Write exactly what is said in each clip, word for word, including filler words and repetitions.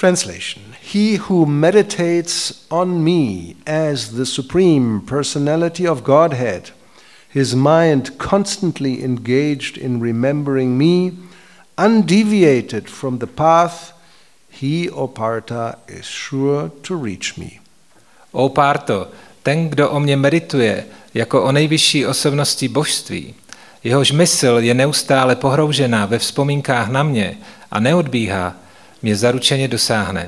Translation. He who meditates on me as the supreme personality of Godhead, his mind constantly engaged in remembering me, undeviated from the path, he, O Partha, is sure to reach me. O Párto, ten, kdo o mě medituje jako o nejvyšší osobnosti božství, jehož mysl je neustále pohroužená ve vzpomínkách na mě a neodbíhá, mě zaručeně dosáhne.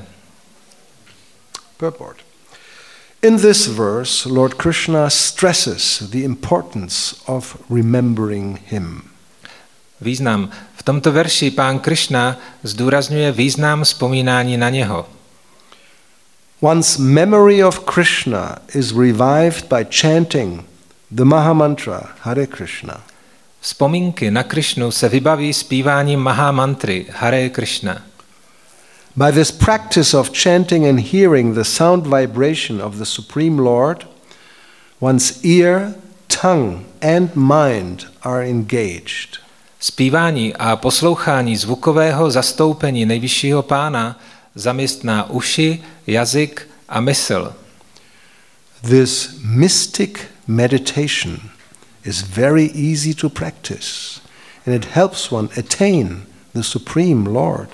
Purport. In this verse, Lord Krishna stresses the importance of remembering him. Význam. V tomto verši pán Krishna zdůrazňuje význam vzpomínání na něho. One's memory of Krishna is revived by chanting the Mahamantra Hare Krishna. Vzpomínky na Krishnu se vybaví zpíváním Mahamantry Hare Krishna. By this practice of chanting and hearing the sound vibration of the Supreme Lord, one's ear, tongue and mind are engaged. Zpívání a poslouchání zvukového zastoupení nejvyššího pána zaměstná uši, jazyk a mysl. This mystic meditation is very easy to practice, and it helps one attain the Supreme Lord.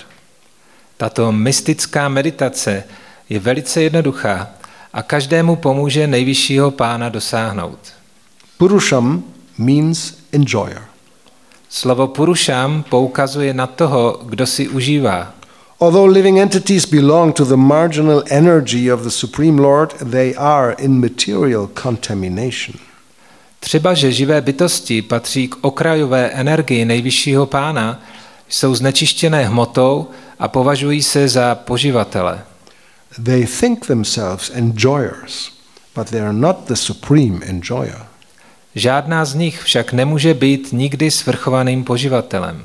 Tato mystická meditace je velice jednoduchá a každému pomůže nejvyššího pána dosáhnout. Purusham means enjoyer. Slovo Purusham poukazuje na toho, kdo si užívá. Although living entities belong to the marginal energy of the Supreme Lord, they are in material contamination. Třeba že živé bytosti patří k okrajové energii nejvyššího pána, jsou znečištěné hmotou a považují se za poživatele. They think themselves enjoyers, but they are not the supreme enjoyer. Žádná z nich však nemůže být nikdy svrchovaným poživatelem.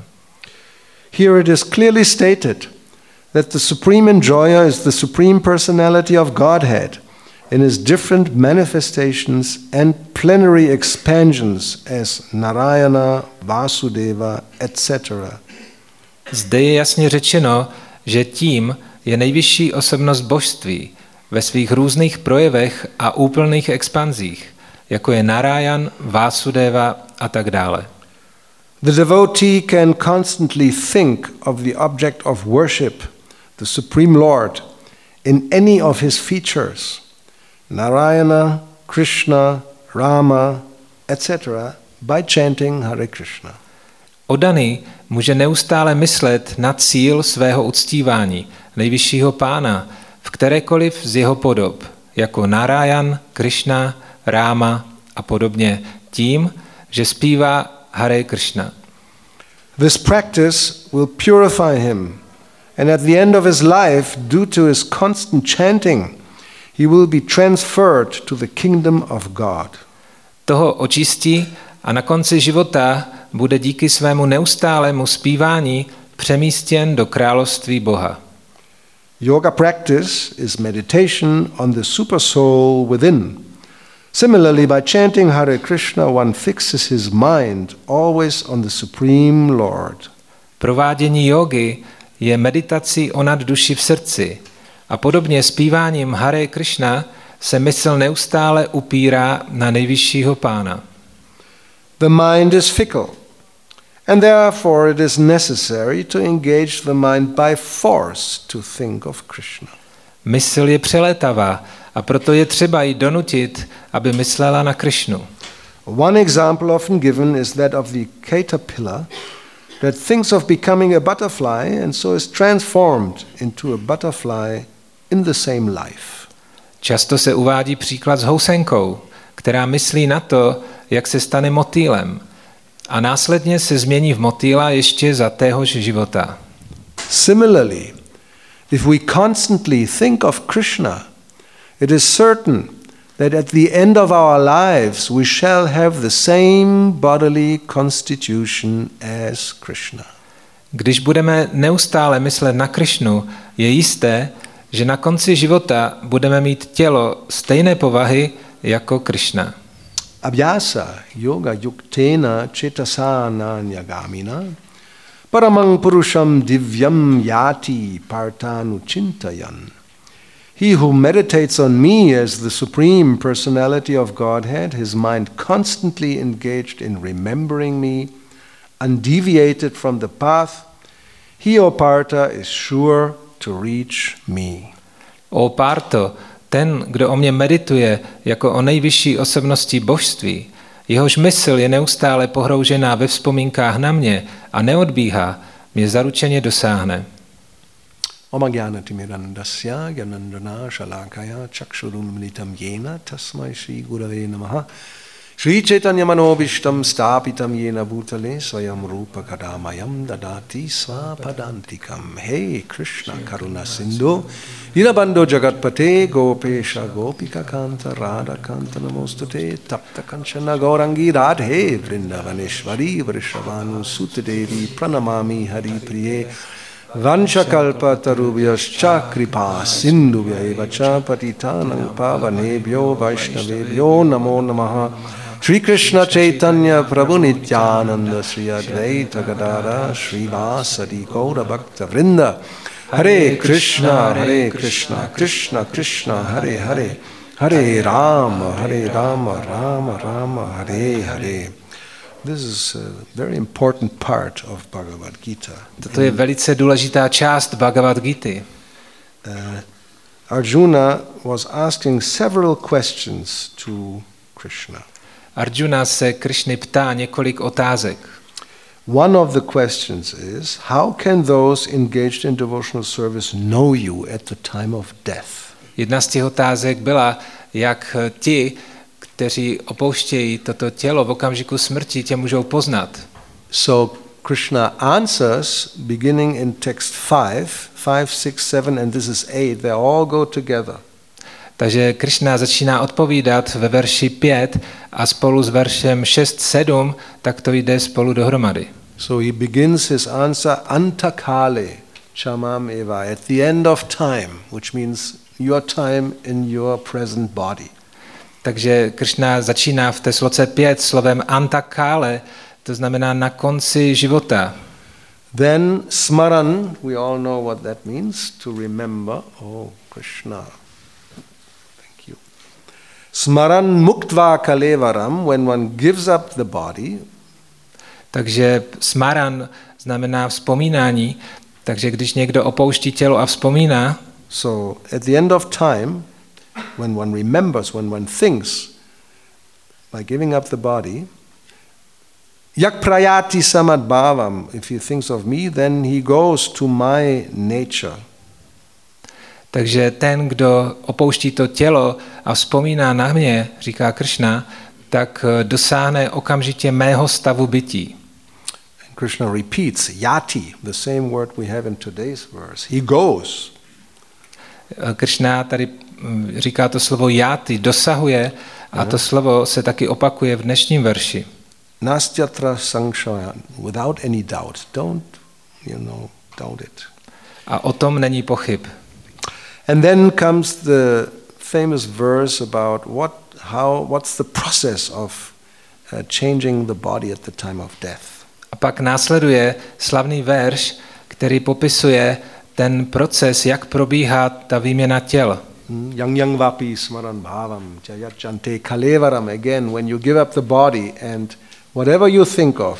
Here it is clearly stated that the supreme enjoyer is the supreme personality of Godhead in his different manifestations and plenary expansions as Narayana, Vasudeva, et cetera. Zde je jasně řečeno, že tím je nejvyšší osobnost božství ve svých různých projevech a úplných expanzích, jako je Narayan, Vasudeva a tak dále. The devotee can constantly think of the object of worship, the Supreme Lord, in any of his features, Narayana, Krishna, Rama, et cetera, by chanting Hare Krishna. Oddaný může neustále myslet na cíl svého uctívání, nejvyššího pána, v kterékoliv z jeho podob, jako Narayan, Krishna, Ráma a podobně, tím, že zpívá Hare Krishna. This practice will purify him, and at the end of his life, due to his constant chanting, he will be transferred to the kingdom of God. Toho očistí a na konci života bude díky svému neustálému zpívání přemístěn do království Boha. Yoga practice is meditation on the super soul within. Similarly, by chanting Hare Krishna, one fixes his mind always on the Supreme Lord. Provádění jógy je meditací o nadduši v srdci a podobně zpíváním Hare Krishna se mysl neustále upírá na nejvyššího pána. The mind is fickle, and therefore it is necessary to engage the mind by force to think of Krishna. Mysl je přelétavá a proto je třeba ji donutit, aby myslela na Krishnu. One example often given is that of the caterpillar that thinks of becoming a butterfly and so is transformed into a butterfly in the same life. Často se uvádí příklad s housenkou, která myslí na to, jak se stane motýlem a následně se změní v motýla ještě za téhož života. Similarly, if we constantly think of Krishna, it is certain that at the end of our lives we shall have the same bodily constitution as Krishna. Když budeme neustále myslet na Krishnu, je jisté, že na konci života budeme mít tělo stejné povahy jako Krishna. Abhyasa yoga yuktena chetasana nyagamina Paramang purusham divyam yati partanu chintayan. He who meditates on me as the Supreme Personality of Godhead, his mind constantly engaged in remembering me, undeviated from the path, he, O Partha, is sure to reach me. O Parto, ten, kdo o mě medituje jako o nejvyšší osobnosti božství, jehož mysl je neustále pohroužená ve vzpomínkách na mě a neodbíhá, mě zaručeně dosáhne. Oma Gyanatimidandasya Gyanandana Shalakaya Chakshurunmilitam Yena Tasmai Shri Gurave Namaha Shri Chaitanya Manobishtam Stapitam Yena Bhutale Swayam Rupa Kadamayam Dadati Swapadantikam. Hey Krishna Karuna Sindhu Dinabandho Jagatpate Gopesha Gopika Kanta Radha Kanta Namostute Tapta Kanchana Gaurangi Radhe Vrindavaneshwari Vrishabhanu Sutadevi Pranamami Hari Priye Vanchakalpa tarubhyascha kripa sindhubhya eva cha patitanang pavanebhyo vaishnavebhyo namo namaha. Shri Krishna Chaitanya Prabhu Nityananda Shri Advaita Gadara Shri Vasadi Gaura Bhakta Vrinda. Hare Krishna Hare Krishna Krishna Krishna Hare Hare Hare Rama Hare Rama Rama Rama Hare Hare. This is a very important part of Bhagavad Gita. Toto je velice důležitá část Bhagavad Gity. Uh, Arjuna was asking several questions to Krishna. Arjuna se Krishny ptá několik otázek. One of the questions is, how can those engaged in devotional service know you at the time of death? Jedna z těch otázek byla, jak ti, kteří opouštějí toto tělo v okamžiku smrti, tě můžou poznat. So Krishna answers, beginning in text five, five, six, seven, and this is eight, they all go together. Takže Krishna začíná odpovídat ve verši pět a spolu s veršem šest, sedm, tak to jde spolu dohromady. So he begins his answer antakale chamam eva, at the end of time, which means your time in your present body. Takže Krishna začíná v té sloce pět slovem antakále, to znamená na konci života. Then smaran, we all know what that means, to remember. Oh, Krishna. Thank you. Smaran muktva kalevaram, when one gives up the body. Takže smaran znamená vzpomínání, takže když někdo opouští tělo a vzpomíná, so at the end of time, when one remembers, when one thinks, by giving up the body, yak prayati samad bhavam, if he thinks of me, then he goes to my nature. Takže ten, kdo opouští to tělo a vzpomíná na mě, říká Krishna, tak dosáhne okamžitě mého stavu bytí. And Krishna repeats, yati, the same word we have in today's verse. He goes. Krishna tady říká to slovo játy, dosahuje, a to slovo se taky opakuje v dnešním verši. Nastyatra sanshaya, without any doubt. Don't, you know, doubt it. A o tom není pochyb. And then comes the famous verse about what, how, what's the process of uh, changing the body at the time of death. A pak následuje slavný verš, který popisuje ten proces, jak probíhá ta výměna těl. Yang yang vapi smaran bhavam jayachante kalevaram. Again, when you give up the body and whatever you think of,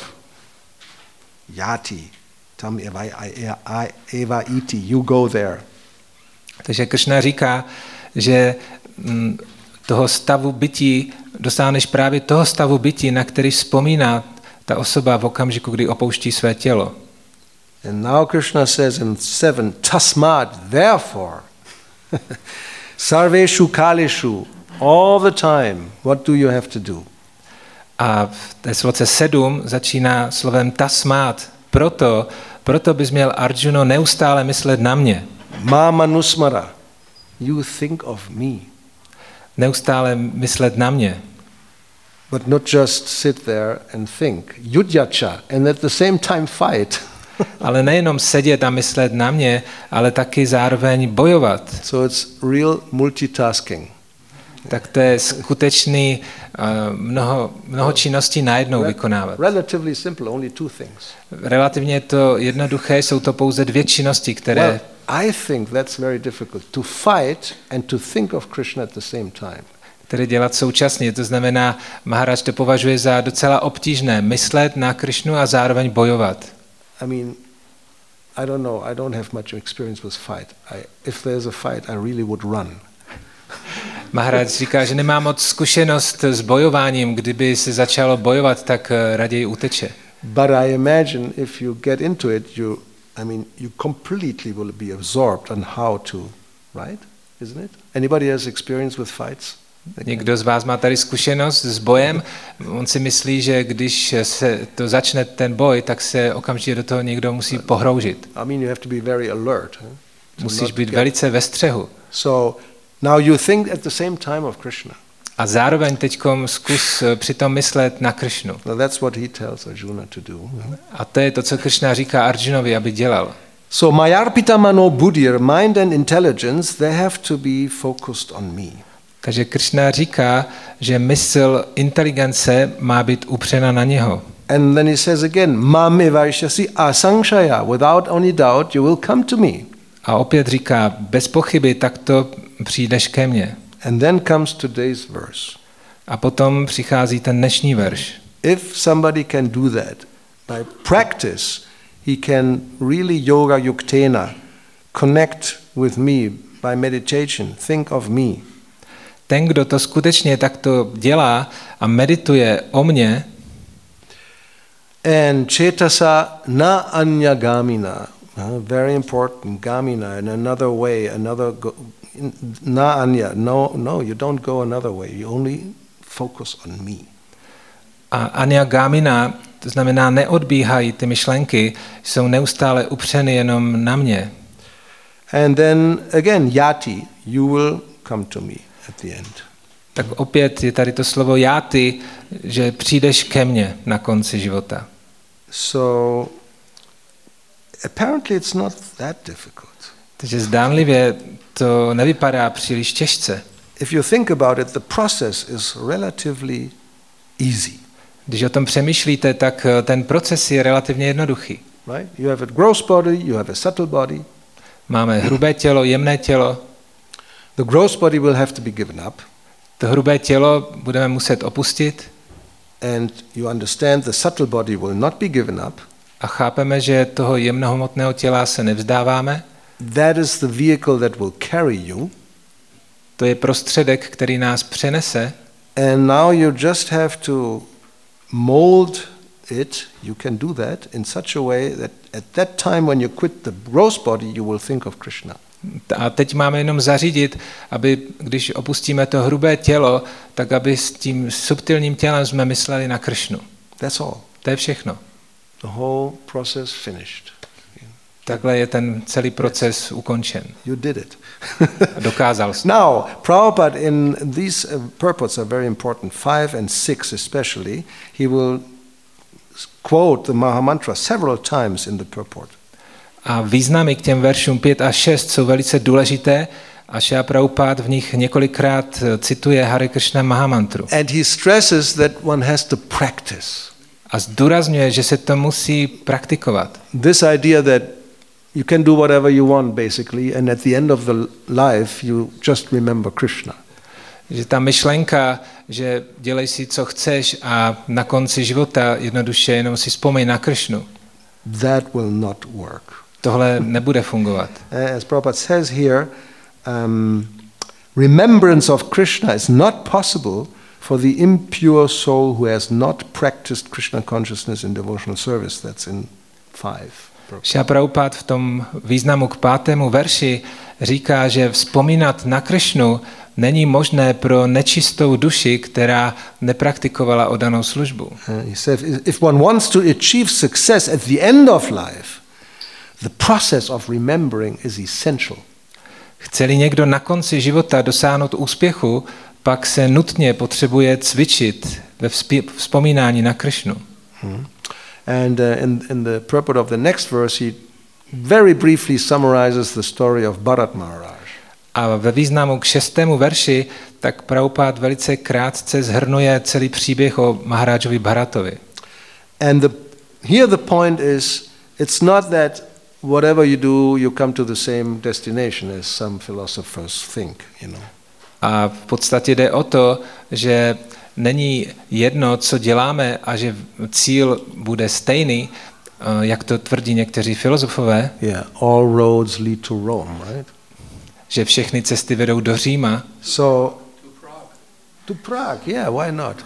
yati, tam eva iti, you go there. Takže Krishna říká, že toho stavu bytí dosáhneš právě toho stavu bytí, na který vzpomíná ta osoba v okamžiku, kdy opouští své tělo. And now Krishna says in seven, tasmad, therefore, sarveshu kaleshu, all the time, what do you have to do? A v té sloce sedm začíná slovem tasmát, proto, proto bys měl Arjuno neustále myslet na mě. Ma manusmara, you think of me. Neustále myslet na mě. But not just sit there and think. Yudhyacha, and at the same time fight. Ale nejenom sedět a myslet na mě, ale taky zároveň bojovat. So it's real multitasking. tak to je skutečný uh, mnoho, mnoho činností najednou Re- vykonávat. Relatively simple, only two things. Relativně je to jednoduché, jsou to pouze dvě činnosti, které... Well, I think that's very difficult, to fight and to think of Krishna at the same time. které dělat současně. To znamená, Maharaj to považuje za docela obtížné myslet na Krišnu a zároveň bojovat. I mean, I don't know, I don't have much experience with fight. I, if there's a fight, I really would run. Maharaj říká, že nemá moc zkušenost s bojováním, kdyby se začalo bojovat, tak raději uteče. But I imagine if you get into it, you, I mean, you completely will be absorbed on how to, right? Isn't it? Anybody has experience with fights? Někdo z vás má tady zkušenost s bojem, on si myslí, že když se to začne ten boj, tak se okamžitě do toho někdo musí pohroužit. I mean, you have to be very alert. Huh? Musíš být velice ve střehu. So now you think at the same time of Krishna. A zároveň teďkom zkus přitom myslet na Krišnu. Now that's what he tells Arjuna to do. A to je to, co Krišna říká Arjunovi, aby dělal. So mayarpita mano buddhir, mind and intelligence, they have to be focused on me. Takže Krišna říká, že mysl inteligence má být upřena na něho. And then he says again, mame vaishyasi asangshaya, without any doubt you will come to me. A opět říká, bez pochyby takto přijdeš ke mně. And then comes today's verse. A potom přichází ten dnešní verš. If somebody can do that by practice, he can really yoga yuktena connect with me by meditation, think of me. Ten, kdo to skutečně takto dělá a medituje o mně, and cetasa na anya gamina, uh, very important, gamina in another way, another go, na anya, no, no, you don't go another way, you only focus on me. A anya gamina, to znamená neodbíhají ty myšlenky, jsou neustále upřeny jenom na mě. And then again, yati, you will come to me at the end. Tak opět je tady to slovo játy, že přijdeš ke mně na konci života. So apparently it's not that difficult. Takže zdánlivě to nevypadá příliš těžce. If you think about it, the process is relatively easy. Když o tom přemýšlíte, tak ten proces je relativně jednoduchý. Right? You have a gross body, you have a subtle body. Máme hrubé tělo, jemné tělo. The gross body will have to be given up. To hrubé tělo budeme muset opustit. And you understand the subtle body will not be given up. A chápeme, že toho jemnohmotného těla se nevzdáváme. That is the vehicle that will carry you. To je prostředek, který nás přenese. And now you just have to mold it. You can do that in such a way that at that time when you quit the gross body, you will think of Krishna. A teď máme jenom zařídit, aby když opustíme to hrubé tělo, tak aby s tím subtilním tělem jsme mysleli na Krišnu. That's all. To je všechno. The whole process finished. Takhle je ten celý proces ukončen. You did it. Dokázal jsi. Now, Prabhupada in these uh, purports are very important, five and six especially, he will quote the Mahamantra several times in the purport. A významy k těm veršům pět a šest jsou velice důležité a Šrila Prabhupada v nich několikrát cituje Hare Krishna Mahamantru. And he stresses that one has to practice. A zdůrazňuje, že se to musí praktikovat. This idea that you can do whatever you want basically and at the end of the life you just remember Krishna. Že ta myšlenka, že dělej si, co chceš a na konci života jednoduše jenom si vzpomeň na Krishnu. That will not work. Tohle nebude fungovat. As Prabhupada says here, um, remembrance of Krishna is not possible for the impure soul who has not practiced Krishna consciousness in devotional service. That's in five. Šrila Prabhupada v tom významu k pátému verši říká, že vzpomínat na Krishnu není možné pro nečistou duši, která nepraktikovala oddanou službu. Uh, he said, if one wants to achieve success at the end of life, the process of remembering is essential. Chce-li někdo na konci života dosáhnout úspěchu, pak se nutně potřebuje cvičit ve vzpomínání na Krishnu. Hmm. And uh, in, in the purport of the next verse, he very briefly summarizes the story of Bharat Maharaj. A ve významu k šestému verši tak Prabhupád velice krátce shrnuje celý příběh o Maharájovi Bharatovi. And the, here the point is, it's not that whatever you do, you come to the same destination as some philosophers think, you know. A v podstatě jde o to, že není jedno, co děláme a že cíl bude stejný, jak to tvrdí někteří filozofové. Yeah, all roads lead to Rome, right? Že všechny cesty vedou do Říma. So to Prague. To Prague, yeah, why not?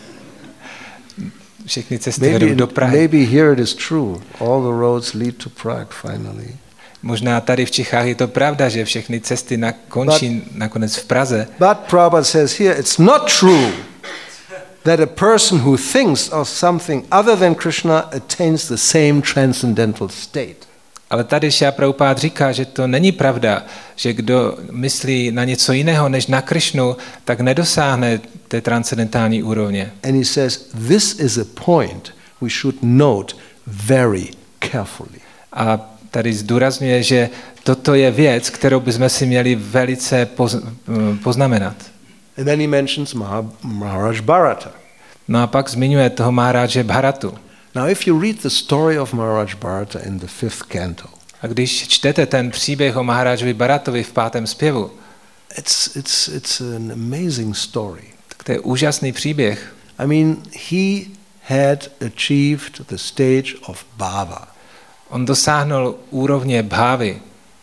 Všechny cesty Maybe, vedou do Prahy. maybe here it is true. All the roads lead to Prague finally. Možná tady v Čechách je to pravda, že všechny cesty na, končí but, nakonec v Praze. But Prabhupada says here, it's not true that a person who thinks of something other than Krishna attains the same transcendental state. Ale tady Šrila Prabhupád říká, že to není pravda, že kdo myslí na něco jiného než na Krišnu, tak nedosáhne té transcendentální úrovně. And he says, this is a point we should note very carefully. A tady zdůrazňuje, že toto je věc, kterou bychom si měli velice poz, poznamenat. And then he mentions Maharaj Bharata. No a pak zmiňuje toho Maharaje Bharatu. Now if you read the story of Maharaj Bharata in the fifth canto, a když čtete ten příběh o Maharajovi Bharatovi v pátém zpěvu, it's it's it's an amazing story. Tak to je úžasný příběh. I mean, he had achieved the stage of bhava. On dosáhnul úrovně bhávy.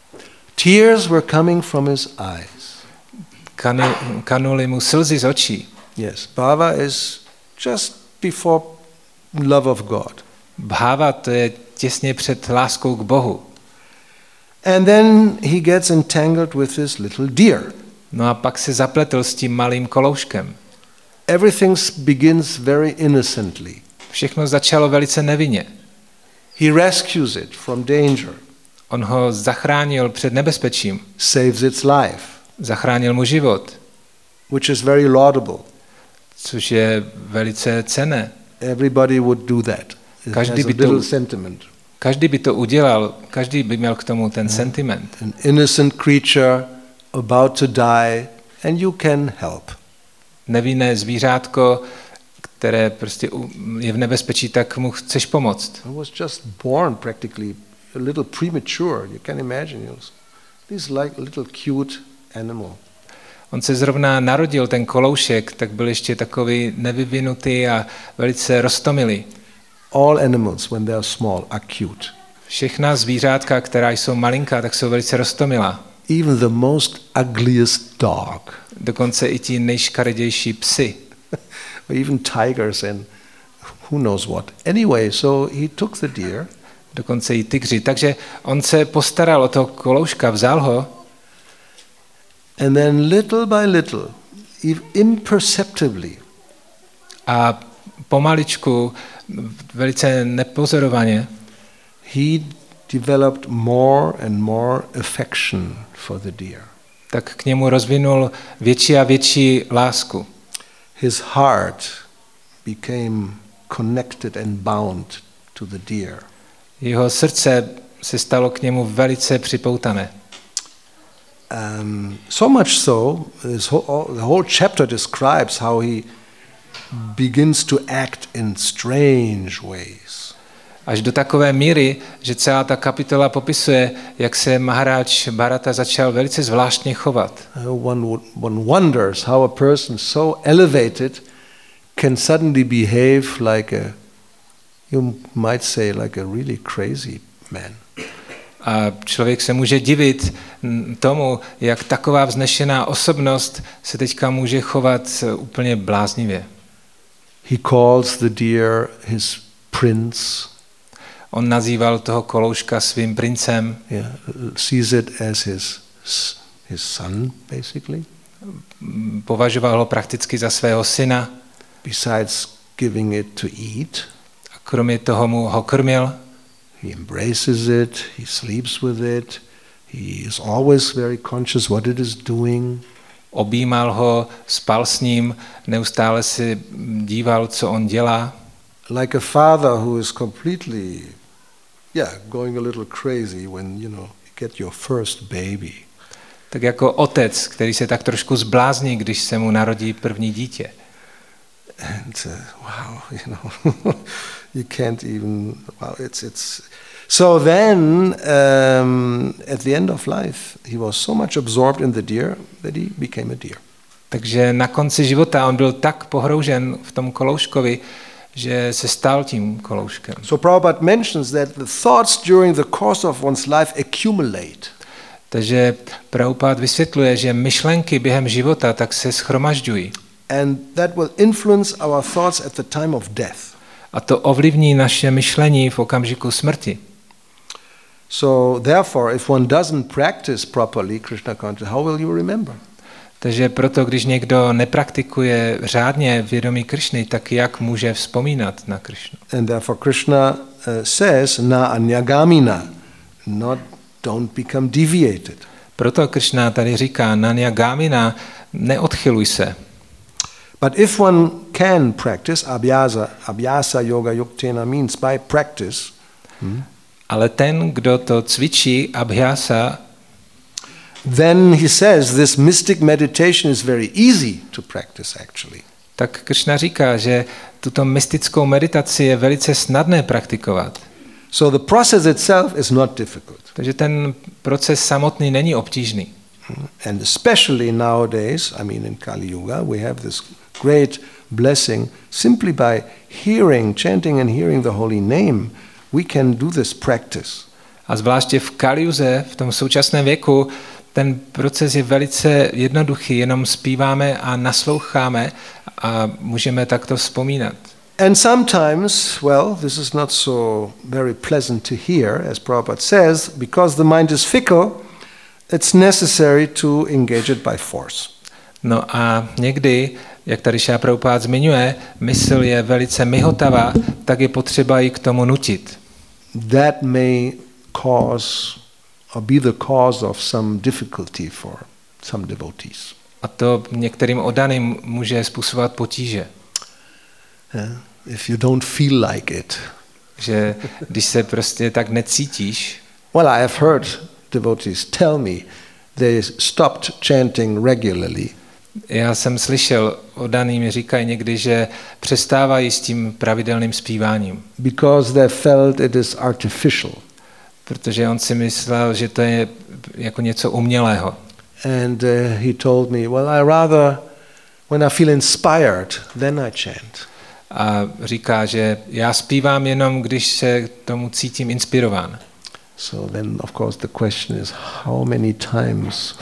Tears were coming from his eyes. Kanu, kanuly mu slzy z očí. Yes, bhava is just before love of God. Bháva to je těsně před láskou k Bohu. And then he gets entangled with this little deer. No a pak se zapletl s tím malým kolouškem. Everything begins very innocently. Všechno začalo velice nevinně. He rescues it from danger. On ho zachránil před nebezpečím. Saves its life. Zachránil mu život. Which is very laudable. Což je velice cenné. Everybody would do that. It každý has by a little to, sentiment. Každý by to udělal, každý by měl k tomu ten yeah. sentiment. An innocent creature about to die and you can help. Nevinné zvířátko, které prostě je v nebezpečí, tak mu chceš pomoct. I was just born practically a little premature. You can imagine. This like little cute animal. On se zrovna narodil, ten koloušek, tak byl ještě takový nevyvinutý a velice roztomilý. All animals, when they are small, are cute. Všechna zvířátka, která jsou malinká, tak jsou velice roztomilá. Even the most ugliest dog. Dokonce i ti nejškaredější psy. Or even tigers and who knows what. Anyway, so he took the deer. Dokonce i tygři. Takže on se postaral o toho kolouška, vzal ho. And then little by little, imperceptibly, a pomaličku, velice nepozorovaně, he developed more and more affection for the deer. Tak k němu rozvinul větší a větší lásku. His heart became connected and bound to the deer. Jeho srdce se stalo k němu velice připoutané. Um, so much so, this whole, the whole chapter describes how he begins to act in strange ways. Až do takové míry, že celá ta kapitola popisuje, jak se Maharaj Bharata začal velice zvláštně chovat. Uh, one, one wonders how a person so elevated can suddenly behave like a, you might say, like a really crazy man. A člověk se může divit tomu, jak taková vznešená osobnost se teďka může chovat úplně bláznivě. He calls the deer his prince. On nazýval toho kolouška svým princem. Yeah, sees it as his his son, basically. Považoval ho prakticky za svého syna. Besides giving it to eat. A kromě toho mu ho krmil. He embraces it, he sleeps with it, he is always very conscious what it is doing. Objímal ho, spal s ním, neustále si díval, co on dělá. Like a father who is completely, yeah, going a little crazy when, you know, you get your first baby. Tak jako otec, který se tak trošku zblázní, když se mu narodí první dítě. And uh, wow, you know, you can't even, wow, it's, it's, so then, um, at the end of life, he was so much absorbed in the deer that he became a deer. Takže na konci života on byl tak pohroužen v tom kolouškovi, že se stal tím kolouškem. So Prabhupada mentions that the thoughts during the course of one's life accumulate. Takže Prabhupada vysvětluje, že myšlenky během života tak se shromažďují. And that will influence our thoughts at the time of death. A to ovlivní naše myšlení v okamžiku smrti. So therefore, if one doesn't practice properly Krishna consciousness, how will you remember? Takže proto, když někdo nepraktikuje řádně vědomí Krišny, tak jak může vzpomínat na Krišnu? And therefore Krishna uh, says, na anyagamina, not don't become deviated. Proto Krišna tady říká, nanyagamina, neodchyluj se. But if one can practice, abhyasa, abhyasa yoga yuktena means by practice. Hmm? Ale ten, kdo to cvičí, abhyasa, then he says this mystic meditation is very easy to practice actually. Tak Krishna říká, že tuto mystickou meditaci je velice snadné praktikovat. So the process itself is not difficult. Takže ten proces samotný není obtížný. And especially nowadays, I mean in Kali Yuga, we have this great blessing simply by hearing, chanting and hearing the holy name, we can do this practice. A zvláště v Kaliuze, v tom současném věku, ten proces je velice jednoduchý, jenom zpíváme a nasloucháme a můžeme takto vzpomínat. And sometimes, well, this is not so very pleasant to hear, as Prabhupada says, because the mind is fickle, it's necessary to engage it by force. No a někdy, jak tady Šála Prabhupád zmiňuje, mysl je velice mihotavá, tak je potřeba ji k tomu nutit. That may cause or be the cause of some difficulty for some devotees. A to některým oddaným může způsobovat potíže. Yeah. If you don't feel like it. Že když se prostě tak necítíš. Well, I have heard devotees tell me they stopped chanting regularly. Já jsem slyšel, oddaný mi říkají někdy, že přestávají s tím pravidelným zpíváním. Because they felt it is artificial. Protože on si myslel, že to je jako něco umělého. And uh, he told me, well, I rather, when I feel inspired, then I chant. A říká, že já zpívám jenom, když se tomu cítím inspirován. So then, of course, the question is, how many times,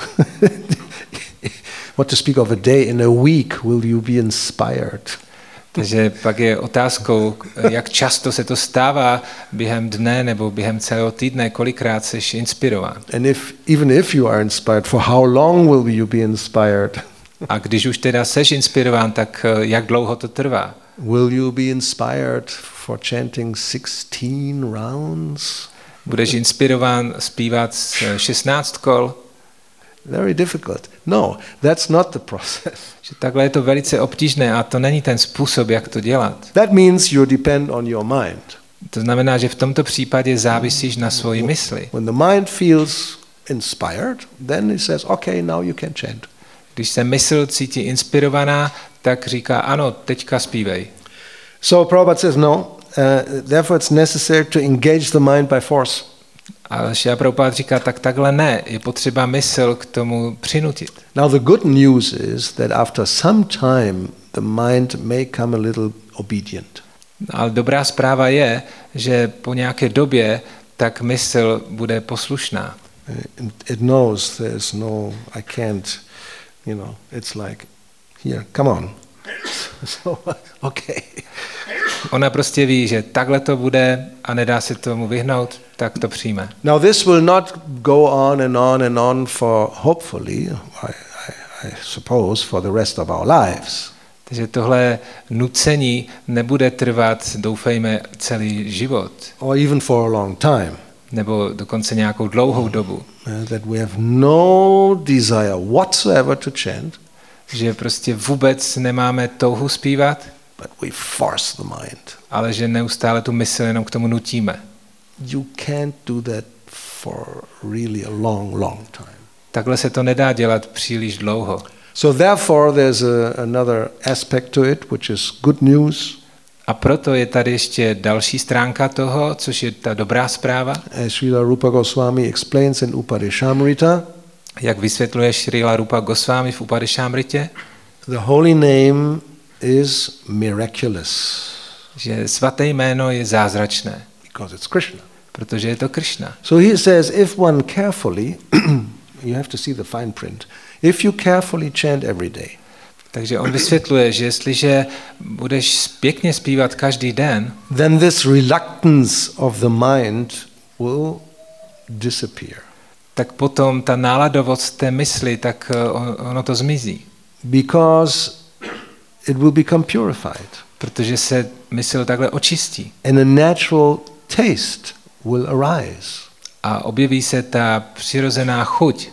what to speak of a day, in a week will you be inspired? Takže pak je otázkou, jak často se to stává během dne nebo během celého týdne, kolikrát jsi inspirován. And if even if you are inspired, for how long will you be inspired? A když už teda seš inspirován, tak jak dlouho to trvá? Will you be inspired for chanting sixteen rounds? Budeš inspirován zpívat šestnáct kol? Very difficult. No, that's not the process. Že takhle je to velice obtížné a to není ten způsob, jak to dělat. That means you depend on your mind. To znamená, že v tomto případě závisíš na svoji mysli. When the mind feels inspired, then it says, okay, now you can chant. Když se mysl cítí inspirovaná, tak říká, ano, teďka zpívej. So Prabhupada says, no, uh, therefore it's necessary to engage the mind by force. A Šála Prabhupád říká, tak takhle ne, je potřeba mysl k tomu přinutit. Now the good news is that after some time the mind may come a little obedient. Ale dobrá zpráva je, že po nějaké době tak mysl bude poslušná. It knows there's no, I can't, you know, it's like, here, come on. So, okay. Ona prostě ví, že takhle to bude a nedá se tomu vyhnout, tak to přijme. Now this will not go on and on and on for, hopefully, I, I, I suppose, for the rest of our lives. Takže tohle nucení nebude trvat, doufejme, celý život. Or even for a long time. Nebo dokonce nějakou dlouhou dobu. Uh, that we have no desire whatsoever to chant. Že prostě vůbec nemáme touhu zpívat. But we force the mind. Ale že neustále tu mysl jenom k tomu nutíme. You can't do that for really a long, long time. takhle se to nedá dělat příliš dlouho. So therefore there's a, another aspect to it, which is good news. A proto je tady ještě další stránka toho, což je ta dobrá zpráva. As Srila Rupa Goswami explains in Upadeshamrita, Jak vysvětluje Srila Rupa Goswami v Upadeshamritě, the holy name is miraculous že svaté jméno je zázračné, because it's Krishna. protože je to Krishna. So he says, if one carefully, you have to see the fine print, if you carefully chant every day, Takže on vysvětluje, že jestliže budeš pěkně zpívat každý den, then this reluctance of the mind will disappear. tak potom ta náladovost té mysli, tak ono to zmizí. Because it will become purified. Protože se mysl takhle očistí. And a natural taste will arise. A objeví se ta přirozená chuť.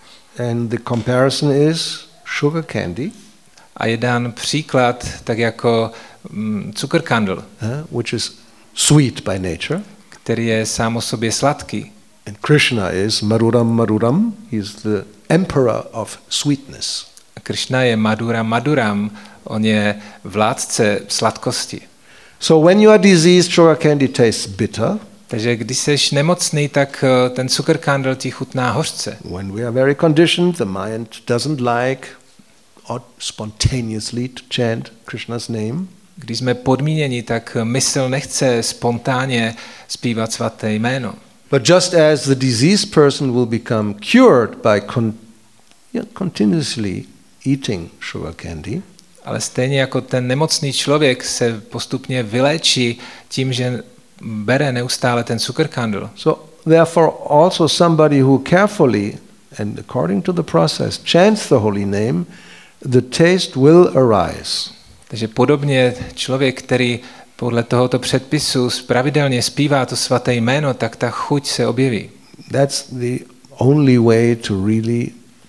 And the comparison is sugar candy, A je dán příklad tak jako mm, cukrkandl, uh, which is sweet by nature. který je sám o sobě sladký. And Krishna is Maduram Maduram. He's the emperor of sweetness. Krishna je Madura Maduram, on je vládce sladkosti. So when you are diseased, sugar candy tastes bitter. Takže když seš nemocný, tak uh, ten cukrkandl ti chutná hořce. When we are very conditioned, the mind doesn't like or spontaneously to chant Krishna's name. Když jsme podmíněni, tak mysl nechce spontánně zpívat svaté jméno. But just as the diseased person will become cured by con- yeah, continuously eating sugar candy, Ale stejně jako ten nemocný člověk se postupně vyléčí tím, že bere neustále ten cukrkandl. so therefore also somebody who carefully and according to the process chants the holy name, the taste will arise. Takže podobně člověk, který podle tohoto předpisu pravidelně zpívá to svaté jméno, tak ta chuť se objeví. That's the only way to really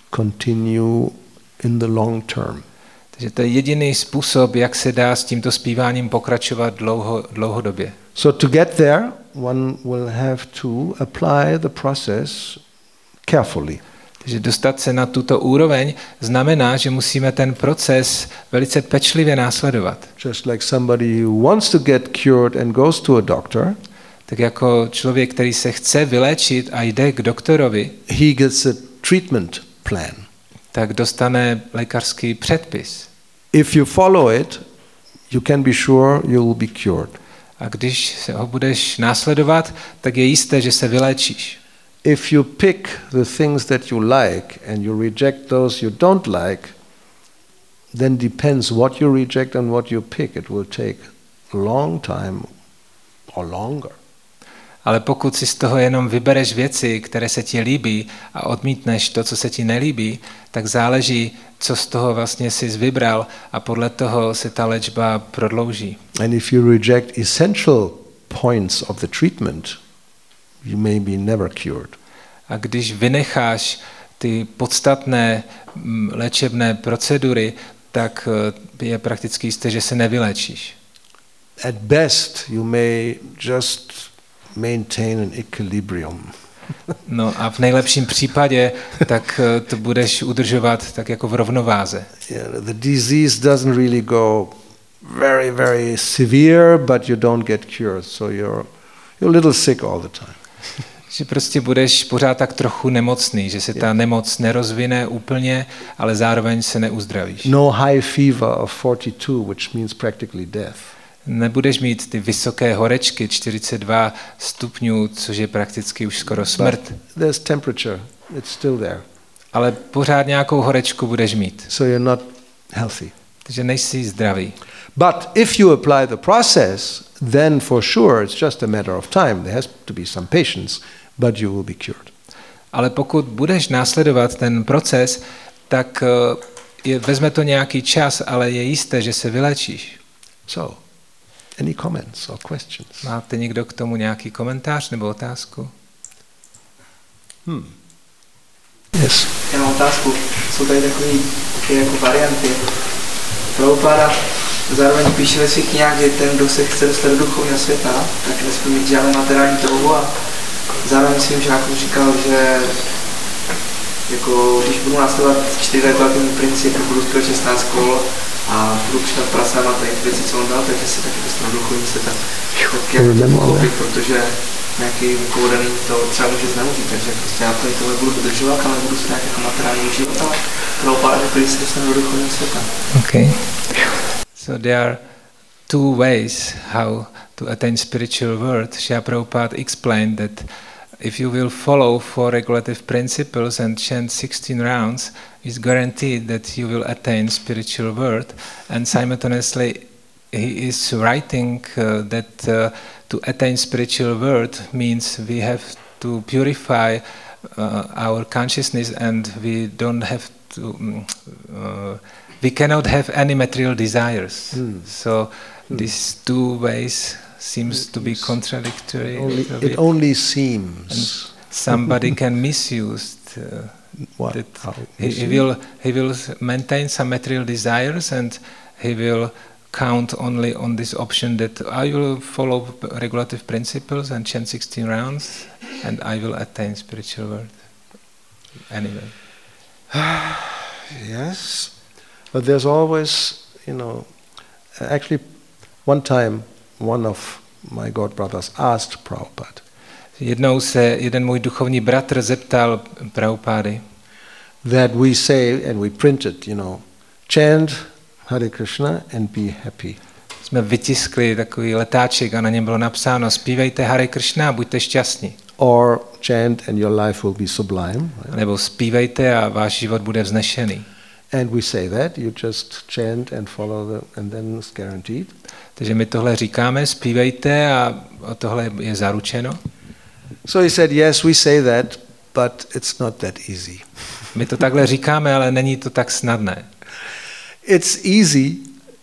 continue in the long term. Takže to je jediný způsob, jak se dá s tímto zpíváním pokračovat dlouho, dlouhodobě. So to get there, one will have to apply the process carefully. Takže dostat se na tuto úroveň znamená, že musíme ten proces velice pečlivě následovat. Just like somebody who wants to get cured and goes to a doctor, Tak jako člověk, který se chce vyléčit a jde k doktorovi, he gets a treatment plan. tak dostane lékařský předpis. If you follow it, you can be sure you will be cured. A když se ho budeš následovat, tak je jisté, že se vyléčíš. If you pick the things that you like and you reject those you don't like, then depends what you reject and what you pick. It will take a long time or longer. Ale pokud si z toho jenom vybereš věci, které se ti líbí a odmítneš to, co se ti nelíbí, tak záleží, co z toho vlastně jsi vybral a podle toho se ta léčba prodlouží. And if you reject essential points of the treatment, you may be never cured. A když vynecháš ty podstatné léčebné procedury, tak je prakticky jisté, že se nevyléčíš. At best, you may just maintain an equilibrium. No a v nejlepším případě tak to budeš udržovat tak jako v rovnováze. Yeah, the disease doesn't really go very, very severe, but you don't get cured, so you're you're a little sick all the time. Že prostě budeš pořád tak trochu nemocný, že se ta nemoc nerozvine úplně, ale zároveň se neuzdravíš. No high fever of forty-two, which means practically death. Nebudeš mít ty vysoké horečky čtyřicet dva stupňů, což je prakticky už skoro smrt. But there's temperature, it's still there. Ale pořád nějakou horečku budeš mít. So you're not healthy. Takže nejsi zdravý. But if you apply the process, then for sure it's just a matter of time. There has to be some patience, but you will be cured. Ale pokud budeš následovat ten proces, tak je, vezme to nějaký čas, ale je jisté, že se vylečíš. So, any comments or questions? Máte někdo k tomu nějaký komentář nebo otázku? Hmm. Yes. Já mám otázku. Jsou tady takové jako varianty. Prabhupáda zároveň píše ve svých knihách, že ten, kdo se chce dostat do duchovního světa, tak nesmí mít žádnou materiální touhu a zároveň svým žákům říkal, že jako když budu následovat čtyři regulativní principy, budu zpět šestnáct kol a budu přidat prasám a tady věci, co on dal, takže si taky dostanu duchovní světa. Tak jak to pochopit, protože nějaký vykoudený to třeba může zneužít, takže prostě já tady tohle budu dodržovat, ale budu se nějak jako materiální život, ale Prabhupada řekl, že se dostanu do duchovního světa. Okay. So there are two ways how to attain spiritual world. Srila Prabhupada explained that if you will follow four regulative principles and chant sixteen rounds, it's guaranteed that you will attain spiritual world. And simultaneously, he is writing uh, that uh, to attain spiritual world means we have to purify uh, our consciousness, and we don't have to. Um, uh, we cannot have any material desires. Hmm. So hmm. these two ways seems to be contradictory. Only, it only seems. And somebody can misuse uh, what? That he, he will he will maintain some material desires, and he will count only on this option that I will follow regulative principles and chant sixteen rounds, and I will attain spiritual world. Anyway. Yes, but there's always, you know, actually, one time. One of my god brothers asked Prabhupada. Jednou se jeden můj duchovní bratr zeptal Prabhupády. That we say and we printed, you know, chant Hare Krishna and be happy. Jsme vytiskli takový letáček a na něm bylo napsáno: zpívejte Hare Krishna a buďte šťastní. Or chant and your life will be sublime. Right? Nebo zpívejte a váš život bude vznešený. And we say that you just chant and follow the, and then it's guaranteed. Takže my tohle říkáme, zpívejte a tohle je zaručeno. So he said, yes, we say that, but it's not that easy. My to takhle říkáme, ale není to tak snadné. It's easy,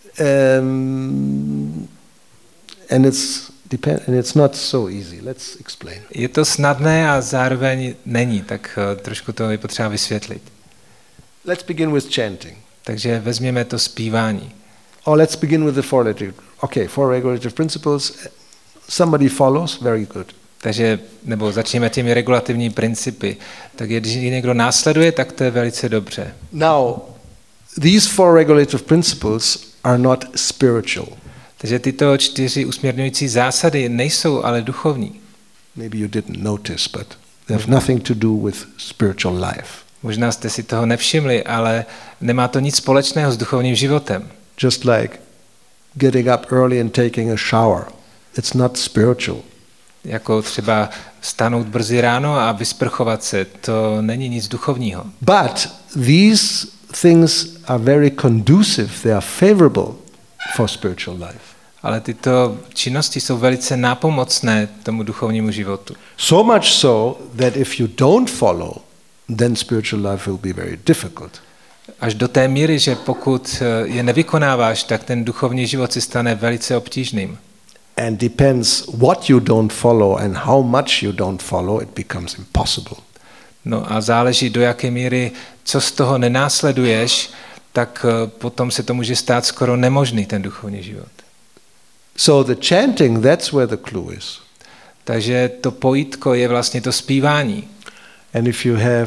um, and it's depend, and it's not so easy. Let's explain. Je to snadné a zároveň není, tak uh, trošku to je potřeba vysvětlit. Let's begin with chanting. Takže vezměme to zpívání. Or let's begin with the four regulative. Okay, four regulative principles. Somebody follows, very good. Takže, nebo začněme těmi regulativní principy. Tak když někdo následuje, tak to je velice dobře. Now, these four regulative principles are not spiritual. Takže tyto čtyři usměrňující zásady nejsou ale duchovní. Maybe you didn't notice, but they have nothing to do with spiritual life. Možná jste si toho nevšimli, ale nemá to nic společného s duchovním životem. Just like getting up early and taking a shower. It's not spiritual. Jako třeba stanout brzy ráno a vysprchovat se, to není nic duchovního. But these things are very conducive, they are favorable for spiritual life. Ale tyto činnosti jsou velice nápomocné tomu duchovnímu životu. So much so that if you don't follow, then spiritual life will be very difficult. Až do té míry, že pokud je nevykonáváš, tak ten duchovní život se stane velice obtížným. And depends what you don't follow and how much you don't follow, it becomes impossible. No a záleží, do jaké míry, co z toho nenásleduješ, tak potom se to může stát skoro nemožný, ten duchovní život. So the chanting, that's where the clue is. Takže to pojítko je vlastně to zpívání. And if you have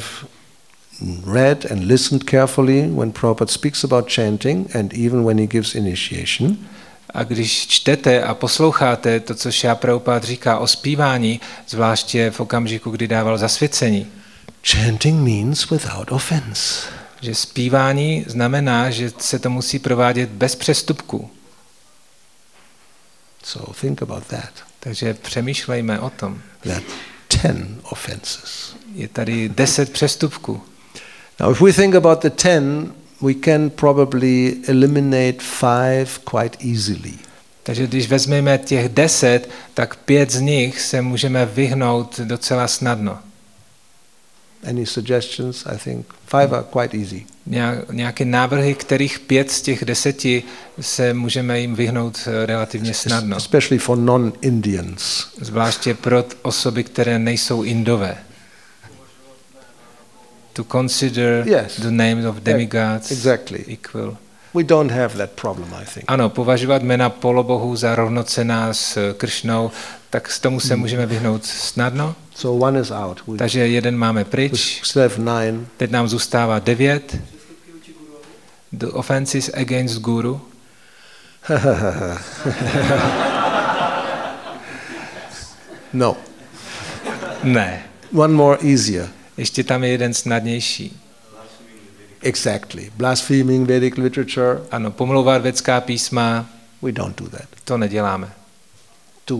read and listened carefully when Prabhupada speaks about chanting and even when he gives initiation, a když čtete a posloucháte to, co Srila Prabhupada říká o zpívání, zvláště v okamžiku, kdy dával zasvěcení, chanting means without offense. Že zpívání znamená, že se to musí provádět bez přestupku. So think about that. Takže přemýšlejme o tom. There are ten offenses. Je tady deset přestupků. Now if we think about the ten, we can probably eliminate five quite easily. Takže když vezmeme těch deset, tak pět z nich se můžeme vyhnout docela snadno. Any suggestions? I think five are quite easy. Nějaké návrhy, kterých pět z těch deseti se můžeme jim vyhnout relativně snadno. Especially for non-Indians. Zvláště pro osoby, které nejsou Indové. To consider yes. the names of demigods exactly. equal. We don't have that problem, I think. Ano, považovat jména polobohů za rovnocenná s Kršnou, tak s tomu se hmm. můžeme vyhnout snadno. So one is out. We Takže jeden máme pryč. still have nine. Teď nám zůstává devět. The offenses against guru. No. Ne. One more easier. Ještě tam je jeden snadnější. Exactly. Blaspheming Vedic literature. Ano, pomlouvat vědecká písma. We don't do that. To neděláme. Two.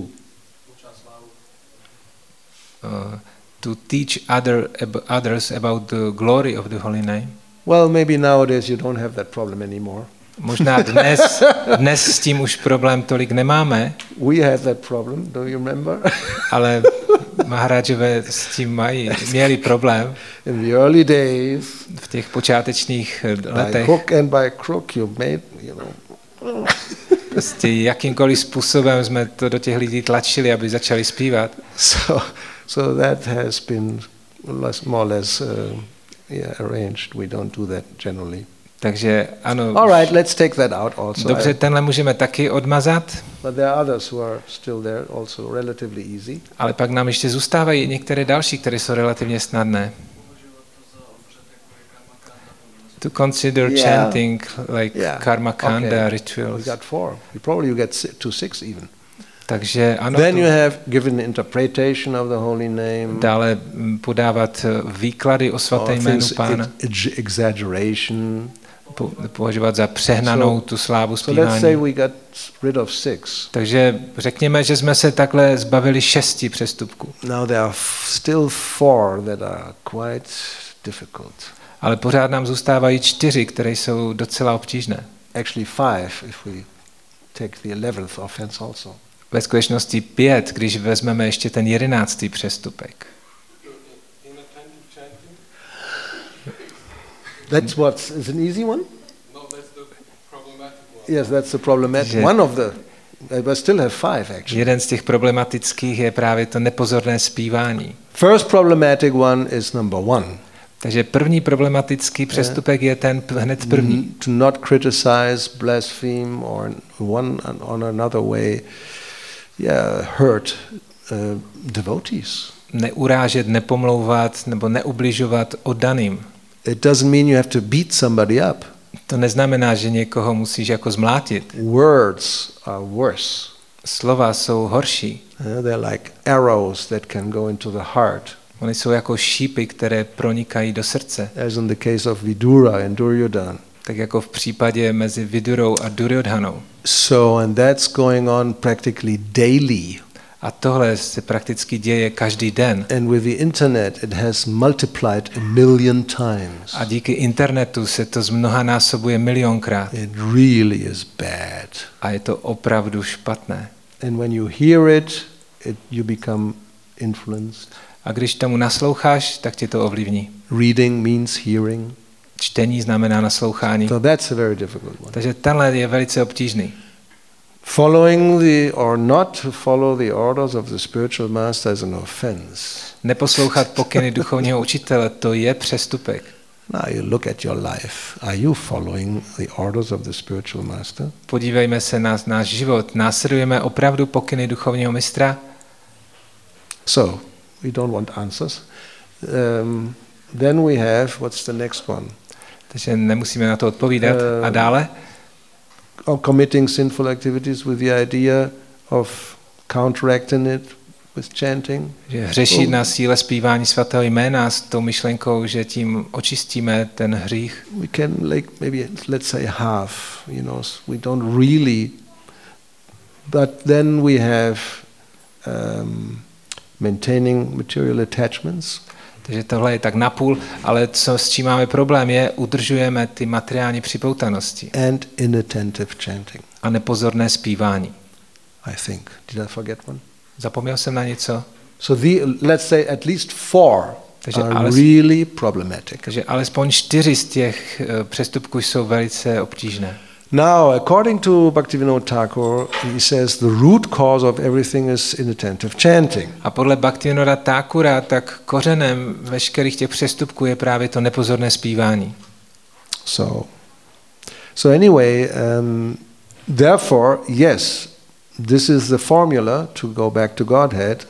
Uh, to teach other, ab, others about the glory of the holy name. Well, maybe nowadays you don't have that problem anymore. Možná dnes, dnes s tím už problém tolik nemáme. We have that problem, do you remember? Ale Maharážové s tím mají, měli problém. In the early days, v těch počátečních letech. By hook and by crook you made, you know. Prostě jakýmkoliv způsobem jsme to do těch lidí tlačili, aby začali zpívat. So, so that has been less, more or less uh, yeah, arranged. We don't do that generally. Takže ano. All right, let's take that out also. Dobře, tenhle můžeme taky odmazat. But there are others who are still there, also relatively easy. Ale pak nám ještě zůstávají některé další, které jsou relativně snadné. To consider yeah. chanting like yeah. karma kanda okay. rituals. We got four. You probably you get to six even. Takže ano. Then you have given interpretation of the holy name. Dále podávat výklady o svaté jménu Pána. Exaggeration. Po, považovat za přehnanou so, tu slávu zpívání. So let's say we got rid of six. Takže řekněme, že jsme se takhle zbavili šesti přestupků. Now there are still four that are quite difficult. Ale pořád nám zůstávají čtyři, které jsou docela obtížné. Actually five if we take the eleventh offense also. Ve skutečnosti pět, když vezmeme ještě ten jedenáctý přestupek. That's what is an easy one? No, that's the problematic one. Yes, that's the problematic že one of the. I still have five actually. Jeden z těch problematických je právě to nepozorné zpívání. First problematic one is number one. Takže první problematický přestupek je ten hned první. To not criticize, blaspheme, or one on another way, yeah, hurt uh, devotees. Neurážet, nepomlouvat nebo neubližovat oddaným. It doesn't mean you have to beat somebody up. To neznamená, že někoho musíš jako zmlátit. Words are worse. Slova jsou horší. Uh, they're like arrows that can go into the heart. Oni jsou jako šípy, které pronikají do srdce. As in the case of Vidura and Duryodhana. Tak jako v případě mezi Vidurou a Duryodhanou. So and that's going on practically daily. A tohle se prakticky děje každý den. And with the internet it has multiplied a million times. A díky internetu se to zmnohanásobuje milionkrát. It really is bad. A je to opravdu špatné. And when you hear it, it you become influenced. A když tomu nasloucháš, tak tě to ovlivní. Reading means hearing. Čtení znamená naslouchání. So that's a very difficult one. Takže tenhle je velice obtížný. Following the or not to follow the orders of the spiritual master is an offense. Neposlouchat pokyny duchovního učitele, to je přestupek. Now you look at your life. Are you following the orders of the spiritual master? Podívejme se na náš život. Následujeme opravdu pokyny duchovního mistra? So, we don't want answers. Um, then we have, what's the next one? Takže nemusíme na to odpovídat. Um, A dále? Or committing sinful activities with the idea of counteracting it with chanting. Že hřešit na síle zpívání svatého jména s tou myšlenkou, že tím očistíme ten hřích. We can like maybe let's say half, you know, we don't really, but then we have um, maintaining material attachments. Takže tohle je tak napůl, ale co, s čím máme problém je, udržujeme ty materiální připoutanosti. And inattentive chanting. A nepozorné zpívání. I think. Did I forget one? Zapomněl jsem na něco? So the, let's say at least four takže are ale, really problematic. Takže alespoň čtyři z těch uh, přestupků jsou velice obtížné. Now, according to Bhaktivinoda Thakur, he says the root cause of everything is inattentive chanting. A podle Bhaktivinoda Thakura tak kořenem veškerých těch přestupků je právě to nepozorné zpívání. So, so anyway, um, therefore, yes, this is the formula to go back to Godhead.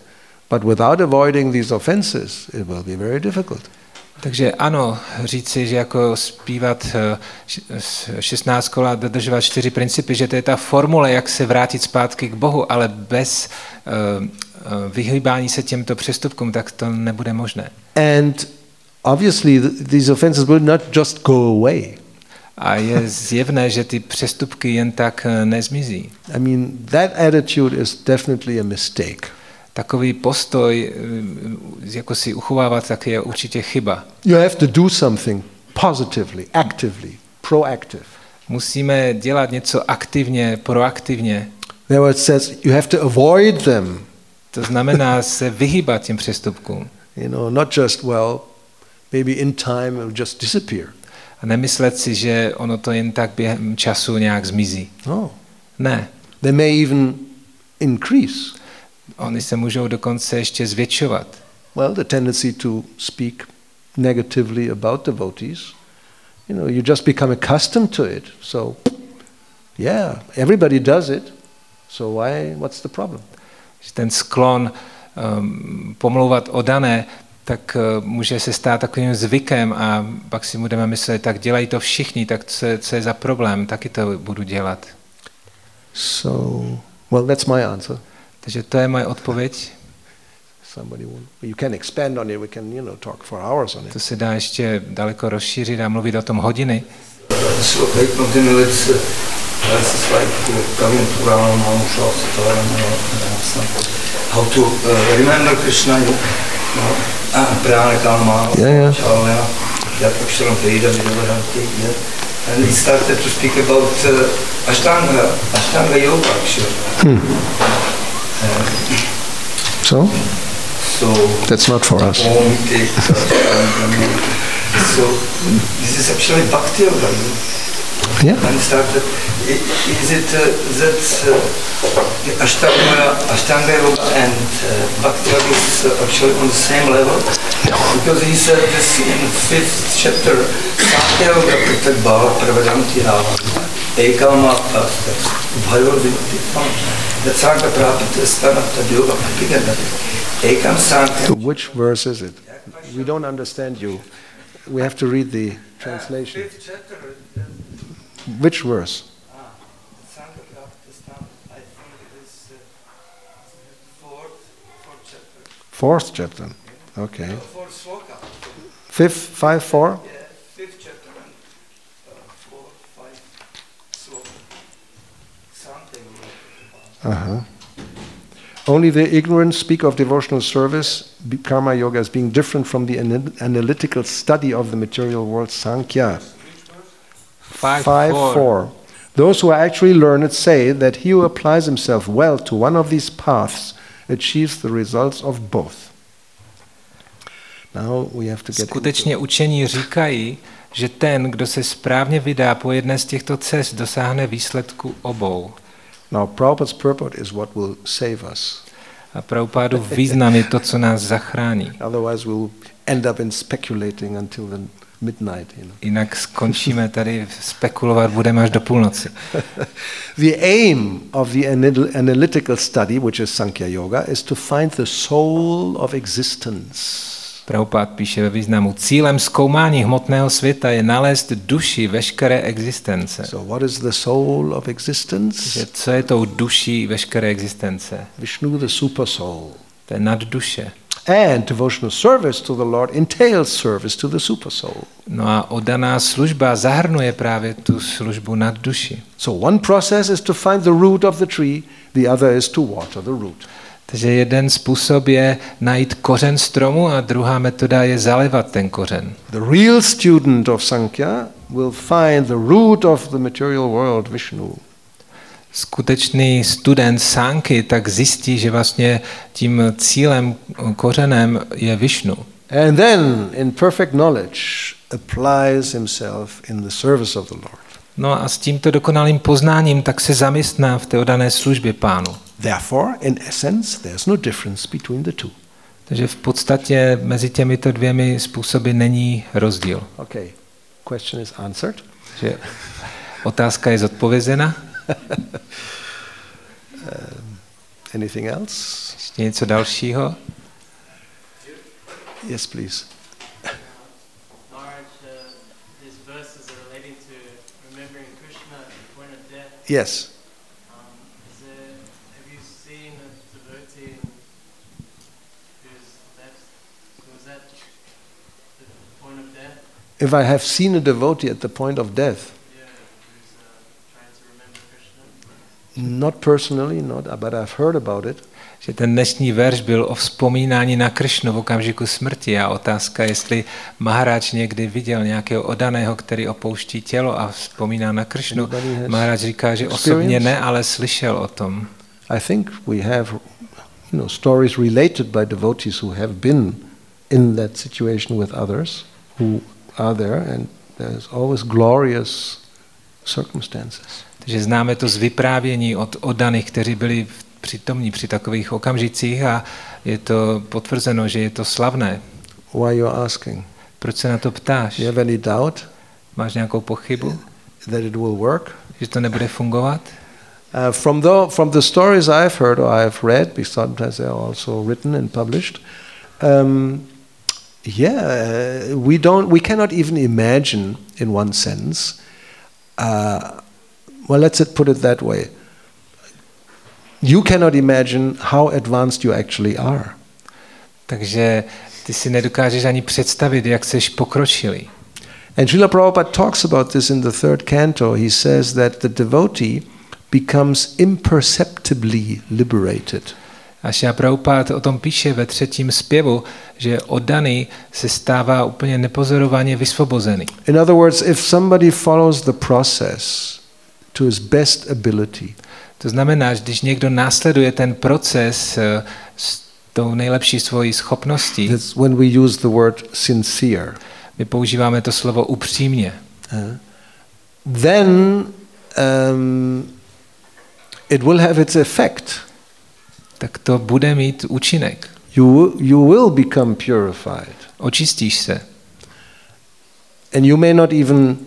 But without avoiding these offenses, it will be very difficult. Takže ano, říci, že jako zpívat šestnáct kol a dodržovat čtyři principy, že to je ta formule, jak se vrátit zpátky k Bohu, ale bez uh, uh, vyhýbání se těmto přestupkům, tak to nebude možné. And obviously these offenses will not just go away. A je zjevné, že ty přestupky jen tak nezmizí. I mean, that attitude is definitely a mistake. Takový postoj, jako si uchovávat, tak je určitě chyba. You have to do something positively, actively, proactive. Musíme dělat něco aktivně, proaktivně. There it says you have to avoid them. To znamená se vyhýbat těm přestupkům. You know, not just, well, maybe in time it will just disappear. A nemyslet si, že ono to jen tak během času nějak zmizí. No. Ne. They may even increase. Oni se můžou dokonce ještě zvětšovat. Well, the tendency to speak negatively about devotees, you know, you just become accustomed to it. So, yeah, everybody does it. So why? What's the problem? Ten sklon um, pomlouvat odané, tak uh, může se stát takovým zvykem a pak si budeme myslet, tak dělají to všichni, tak co, co je za problém, taky to budu dělat. So, well, that's my answer. Takže to je moje odpověď. Somebody want, you can expand on it, we can, you know, talk for hours on it. To se dá ještě daleko rozšířit a mluvit o tom hodiny. So like continuous, das ist like coming to Ram, how to uh, remember Krishna, you know, and prana kalma, chalana, that aksharam veda vidavanti, and he started to speak about uh, Ashtanga, Ashtanga yoga actually. Hmm. Uh, so? So that's not for us. So this is actually bhakti yoga. Yeah. And started. Is it uh, that uh, Ashtanga, Ashtanga yoga and uh, bhakti yoga is uh, actually on the same level? Because he said this in fifth chapter. Sankhya yoga pratak bhava pravadanti rava. Ekama pastas. Bhayor vinti fam. That Sankhya prapita stana tad yoga prapigadati. Ekam Sankhya. Which verse is it? We don't understand you. We have to read the translation. Fifth chapter. Which verse? Ah, Sankhya prapita stana. I think it is uh, fourth, fourth chapter. Fourth chapter. Okay. No, fourth sloka. Fifth, five, four? Yeah, fifth chapter and uh, four, five sloka. Something like Uh-huh. Only the ignorant speak of devotional service, karma yoga, as being different from the ana- analytical study of the material world, Sankhya. Five, Five, four. four. Those who are actually learned say that he who applies himself well to one of these paths achieves the results of both. Now we have to get Skutečně učení říkají, že ten, kdo se správně vydá po jedné z těchto cest, dosáhne výsledku obou. Now Prabhupada's purport is what will save us. A Prabhupádův význam je to, co nás zachrání. Otherwise we'll end up in speculating until the midnight. You know. Jinak skončíme tady spekulovat, budeme až do půlnoci. The aim of the anal- analytical study, which is Sankhya Yoga, is to find the soul of existence. Prabhupád píše ve významu, cílem zkoumání hmotného světa je nalézt duši veškeré existence. So what is the soul of existence? Že co je tou duší veškeré existence? Vishnu, the super soul. To je nadduše. And devotional service to the Lord entails service to the super soul. No a oddaná služba zahrnuje právě tu službu nad duši. So one process is to find the root of the tree, the other is to water the root. Takže jeden způsob je najít kořen stromu a druhá metoda je zalivat ten kořen. The real student of Sankhya will find the root of the material world, Vishnu. Skutečný student Sankhya tak zjistí, že vlastně tím cílem, kořenem je Vishnu. And then, in perfect knowledge, applies himself in the service of the Lord. No a s tímto dokonalým poznáním tak se zaměstná v té oddané službě Pánu. Therefore, in essence, there's no difference between the two. Takže v podstatě mezi těmito dvěmi způsoby není rozdíl. Okay, question is answered. Že otázka je zodpovězena. um, Anything else? Ještě něco dalšího? Yes, please. Yes. Um, is there, have you seen a devotee who's that's, was that the point of death? If I have seen a devotee at the point of death? Yeah, who's uh, trying to remember Krishna? Not personally, not, but I've heard about it. Že ten dnešní verš byl o vzpomínání na Krišnu v okamžiku smrti a otázka, jestli Maharáč někdy viděl nějakého oddaného, který opouští tělo a vzpomíná na Krišnu. Maharáč říká, že osobně ne, ale slyšel o tom. I think we have, you know, stories related by devotees who have been in that situation with others who are there, and there's always glorious circumstances. Takže známe to z vyprávění od oddaných, kteří byli přítomní při takových okamžicích a je to potvrzeno, že je to slavné. Why you asking? Proč se na to ptáš? You have any doubt? Máš nějakou pochybu? That it will work? Že to nebude fungovat? Uh, from the from the stories I've heard or I've read, because sometimes they are also written and published. Um, yeah, we don't. We cannot even imagine, in one sense. Uh, well, let's put it that way. You cannot imagine how advanced you actually are. Takže ty si nedokážeš ani představit, jak seš pokročilý. And Srila Prabhupada talks about this in the third canto. He says that the devotee becomes imperceptibly liberated. A Srila Prabhupada o tom píše ve třetím zpěvu, že oddaný se stává úplně nepozorovaně vysvobozený. In other words, if somebody follows the process to his best ability, to znamená, že když někdo následuje ten proces s tou nejlepší svojí schopností, that's when we use the word sincere. My používáme to slovo upřímně. Uh, then um, it will have its effect. Tak to bude mít účinek. You you will become purified. Očistíš se. And you may not even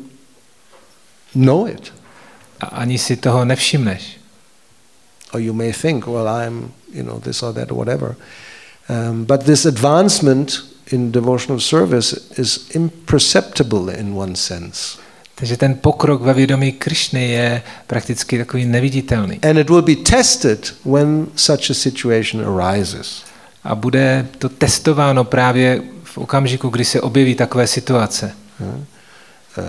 know it. A ani si toho nevšimneš. Or you may think, well, I'm, you know, this or that or whatever. Um, but this advancement in devotional service is imperceptible in one sense. Takže ten pokrok ve vědomí Krišny je prakticky takový neviditelný. And it will be tested when such a situation arises. A bude to testováno právě v okamžiku, kdy se objeví takové situace. Uh, uh,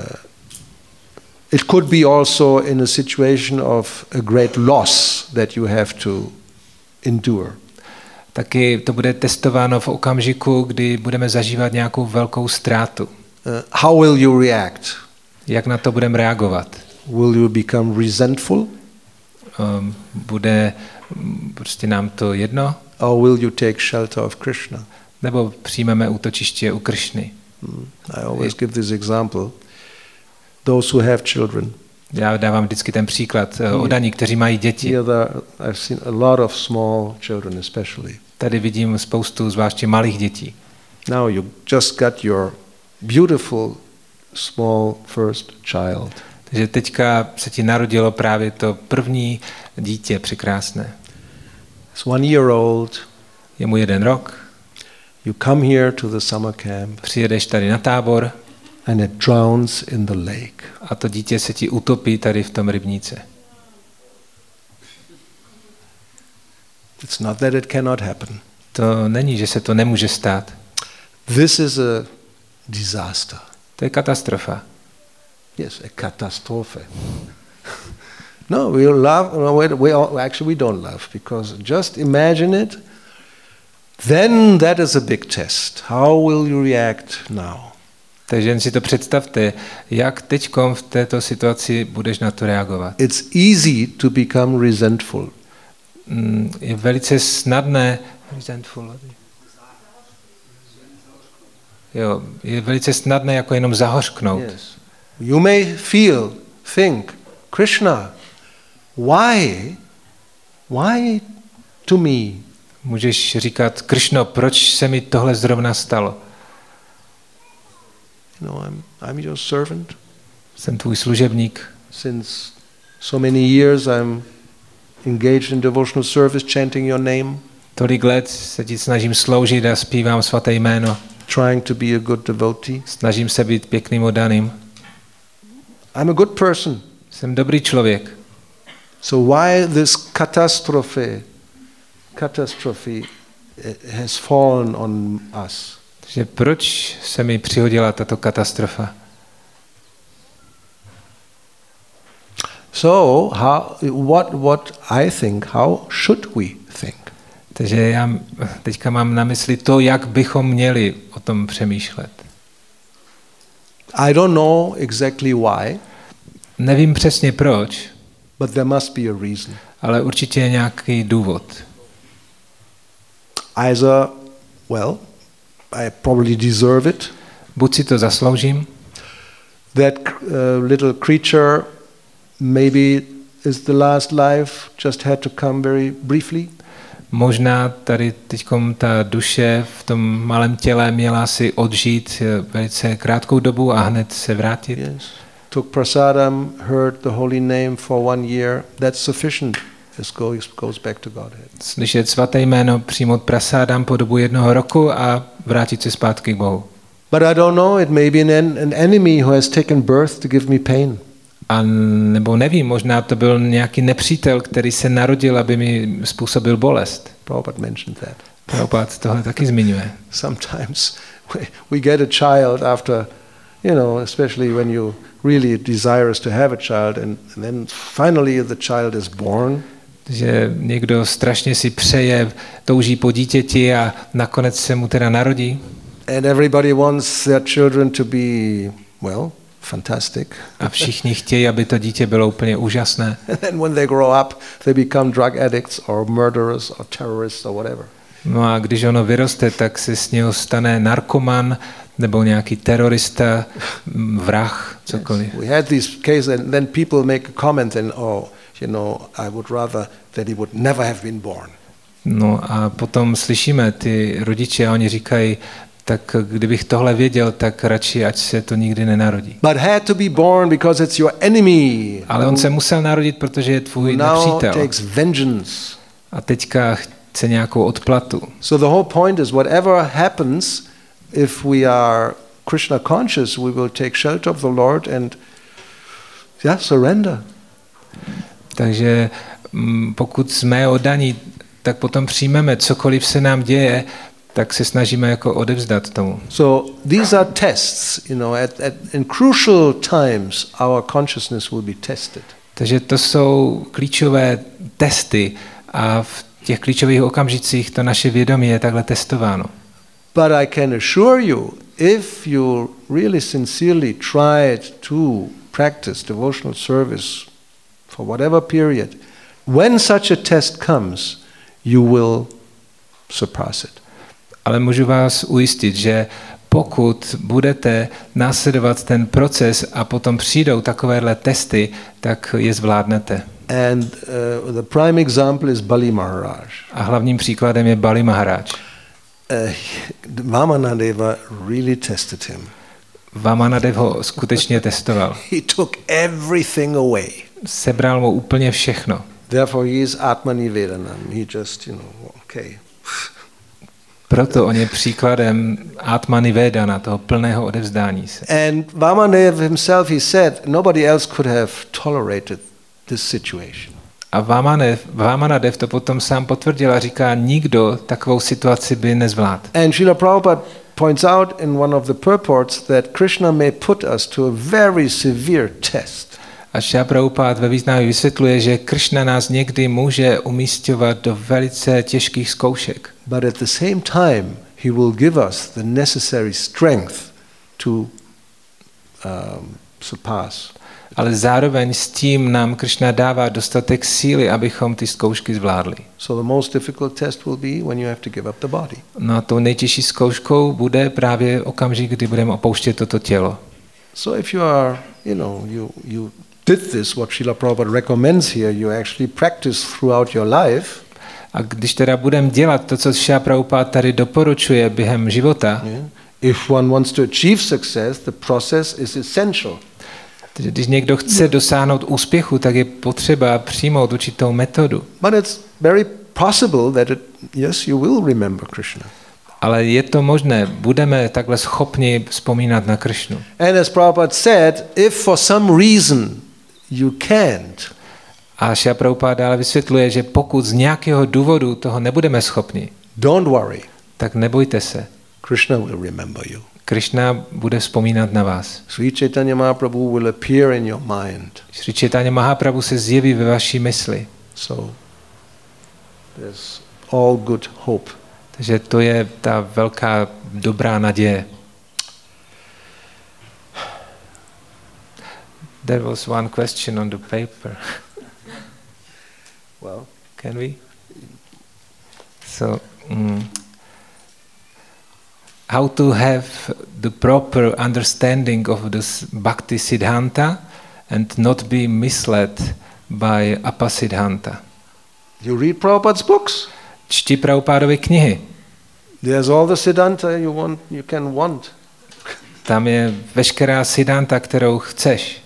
It could be also in a situation of a great loss that you have to endure. Taky to bude testováno v okamžiku, kdy budeme zažívat nějakou velkou ztrátu. Uh, how will you react? Jak na to budeme reagovat? Will you become resentful? Um, bude prostě nám to jedno? Or will you take shelter of Krishna? Nebo přijmeme útočiště u Krišny? Hmm. I always give this example. Those who have children. Já dávám vždycky ten příklad oddaní, kteří mají děti. Here there, I've seen a lot of small children especially. Tady vidím spoustu zvláště malých dětí. Now you just got your beautiful small first child. Takže teďka se ti narodilo právě to první dítě překrásné. It's one year old. Je mu jeden rok. You come here to the summer camp. Přijedeš tady na tábor. And it drowns in the lake. A to dítě se ti utopí tady v tom rybníce. It's not that it cannot happen. To není, že se to nemůže stát. This is a disaster. To je katastrofa. Yes, a catastrophe. No, we love. No, we, we all, actually we don't love because just imagine it. Then that is a big test. How will you react now? Takže jen si to představte, jak teďkom v této situaci budeš na to reagovat. It's easy to become resentful. Mm, je velice snadné resentful. Jo, je velice snadné jako jenom zahořknout. Yes. You may feel, think, Krishna, why, why to me? Můžeš říkat, Krishno, proč se mi tohle zrovna stalo? No, I'm, I'm your servant. Jsem tvůj služebník. Since so many years I'm engaged in devotional service, chanting your name. Tolik let se ti snažím sloužit a zpívám svaté jméno. Trying to be a good devotee. Snažím se být pěkným oddaným. I'm a good person. Jsem dobrý člověk. So why this catastrophe, catastrophe has fallen on us? Takže proč se mi přihodila tato katastrofa? So how, what, what I think, how should we think? Takže já teďka mám na mysli to, jak bychom měli o tom přemýšlet. I don't know exactly why. Nevím přesně proč, but there must be a reason. Ale určitě je nějaký důvod. Either, well, I probably deserve it. Buď si to zasloužím. That uh, little creature maybe is the last life, just had to come very briefly. Možná tady teďkom ta duše v tom malém těle měla si odžít velice krátkou dobu a hned se vrátit. Yes. Took prasadam, heard the holy name for one year. That's sufficient. It goes, goes back to Godhead. Slyšet svaté jméno, přijmout prasádam po dobu jednoho roku a vrátit se zpátky k Bohu. But I don't know, it may be an, an enemy who has taken birth to give me pain. A nebo nevím, možná to byl nějaký nepřítel, který se narodil, aby mi způsobil bolest. Prabhupada mentioned that. Prabhupada tohle taky zmiňuje. Sometimes we, we get a child after, you know, especially when you really desirous to have a child, and, and then finally the child is born. Že někdo strašně si přeje, touží po dítěti a nakonec se mu teda narodí. And everybody wants their children to be, well, fantastic. A všichni chtějí, aby to dítě bylo úplně úžasné. And then when they grow up, they become drug addicts or murderers or terrorists or whatever. No a když ono vyroste, tak se z něho stane narkoman nebo nějaký terorista, vrah, cokoliv. Yes. We had these cases, and then people make a comment and oh, you know, I would rather that he would never have been born. No a potom slyšíme ty rodiče a oni říkají, tak kdybych tohle věděl, tak radši ať se to nikdy nenarodí. But had to be born because it's your enemy. Ale on se musel narodit, protože je tvůj now nepřítel. Takes vengeance. A teďka chce nějakou odplatu. So the whole point is whatever happens, if we are Krishna conscious, we will take shelter of the Lord and yeah, surrender. Takže pokud jsme oddaní, tak potom přijmeme cokoliv se nám děje, tak se snažíme jako odevzdat tomu. So these are tests, you know, at, at in crucial times our consciousness will be tested. Takže to jsou klíčové testy a v těch klíčových okamžicích to naše vědomí je takhle testováno. But I can assure you, if you really sincerely tried to practice devotional service for whatever period, when such a test comes, you will surpass it. Ale můžu vás ujistit, že pokud budete následovat ten proces a potom přijdou takovéhle testy, tak je zvládnete. And uh, the prime example is Bali Maharaj. A hlavním příkladem je Bali Maharaj. Uh, Vamanadeva really tested him. Vamanadev ho skutečně testoval. He took everything away. Sebral mu úplně všechno. Therefore he is Atmanivedanam. He just, you know, okay. Proto on je příkladem Atmanivedana, toho plného odevzdání se. And Vamadev himself, he said, nobody else could have tolerated this situation. A Vamadev, Vamanadev to potom sám potvrdil a říká, nikdo takovou situaci by nezvládl. And Srila Prabhupada points out in one of the purports that Krishna may put us to a very severe test. A Šrila Prabhupada ve významu vysvětluje, že Krishna nás někdy může umísťovat do velice těžkých zkoušek. But at the same time, he will give us the necessary strength to um, surpass. Ale zároveň s tím nám Krishna dává dostatek síly, abychom ty zkoušky zvládli. So the most difficult test will be when you have to give up the body. No a tou nejtěžší zkouškou bude právě okamžik, kdy budeme opouštět toto tělo. So if you are, you know, you you did this, what Srila Prabhupada recommends here, you actually practice throughout your life. A když teda budeme dělat to, co Šrila Prabhupada tady doporučuje během života, Yeah. If one wants to achieve success, the process is essential. Takže když někdo chce dosáhnout úspěchu, tak je potřeba přijmout určitou metodu. But it's very possible that it, yes, you will remember Krishna. Ale je to možné, budeme takhle schopni vzpomínat na Kršnu. And as Prabhupada said, if for some reason you can't, a Šrila Prabhupada dále vysvětluje, že pokud z nějakého důvodu toho nebudeme schopni, don't worry. Tak nebojte se. Krishna will remember you. Krishna bude vzpomínat na vás. Sri Chaitanya Mahaprabhu will appear in your mind. Sri Chaitanya Mahaprabhu se zjeví ve vaší mysli. So there's all good hope. Takže to je ta velká dobrá naděje. There was one question on the paper. Well, can we? So, mm, how to have the proper understanding of this Bhakti Siddhanta and not be misled by Apasiddhanta? You read Prabhupada's books. Čti Prabhupádovy knihy. There's all the Siddhanta you want, you can want. Tam je veškerá Siddhanta, kterou chceš.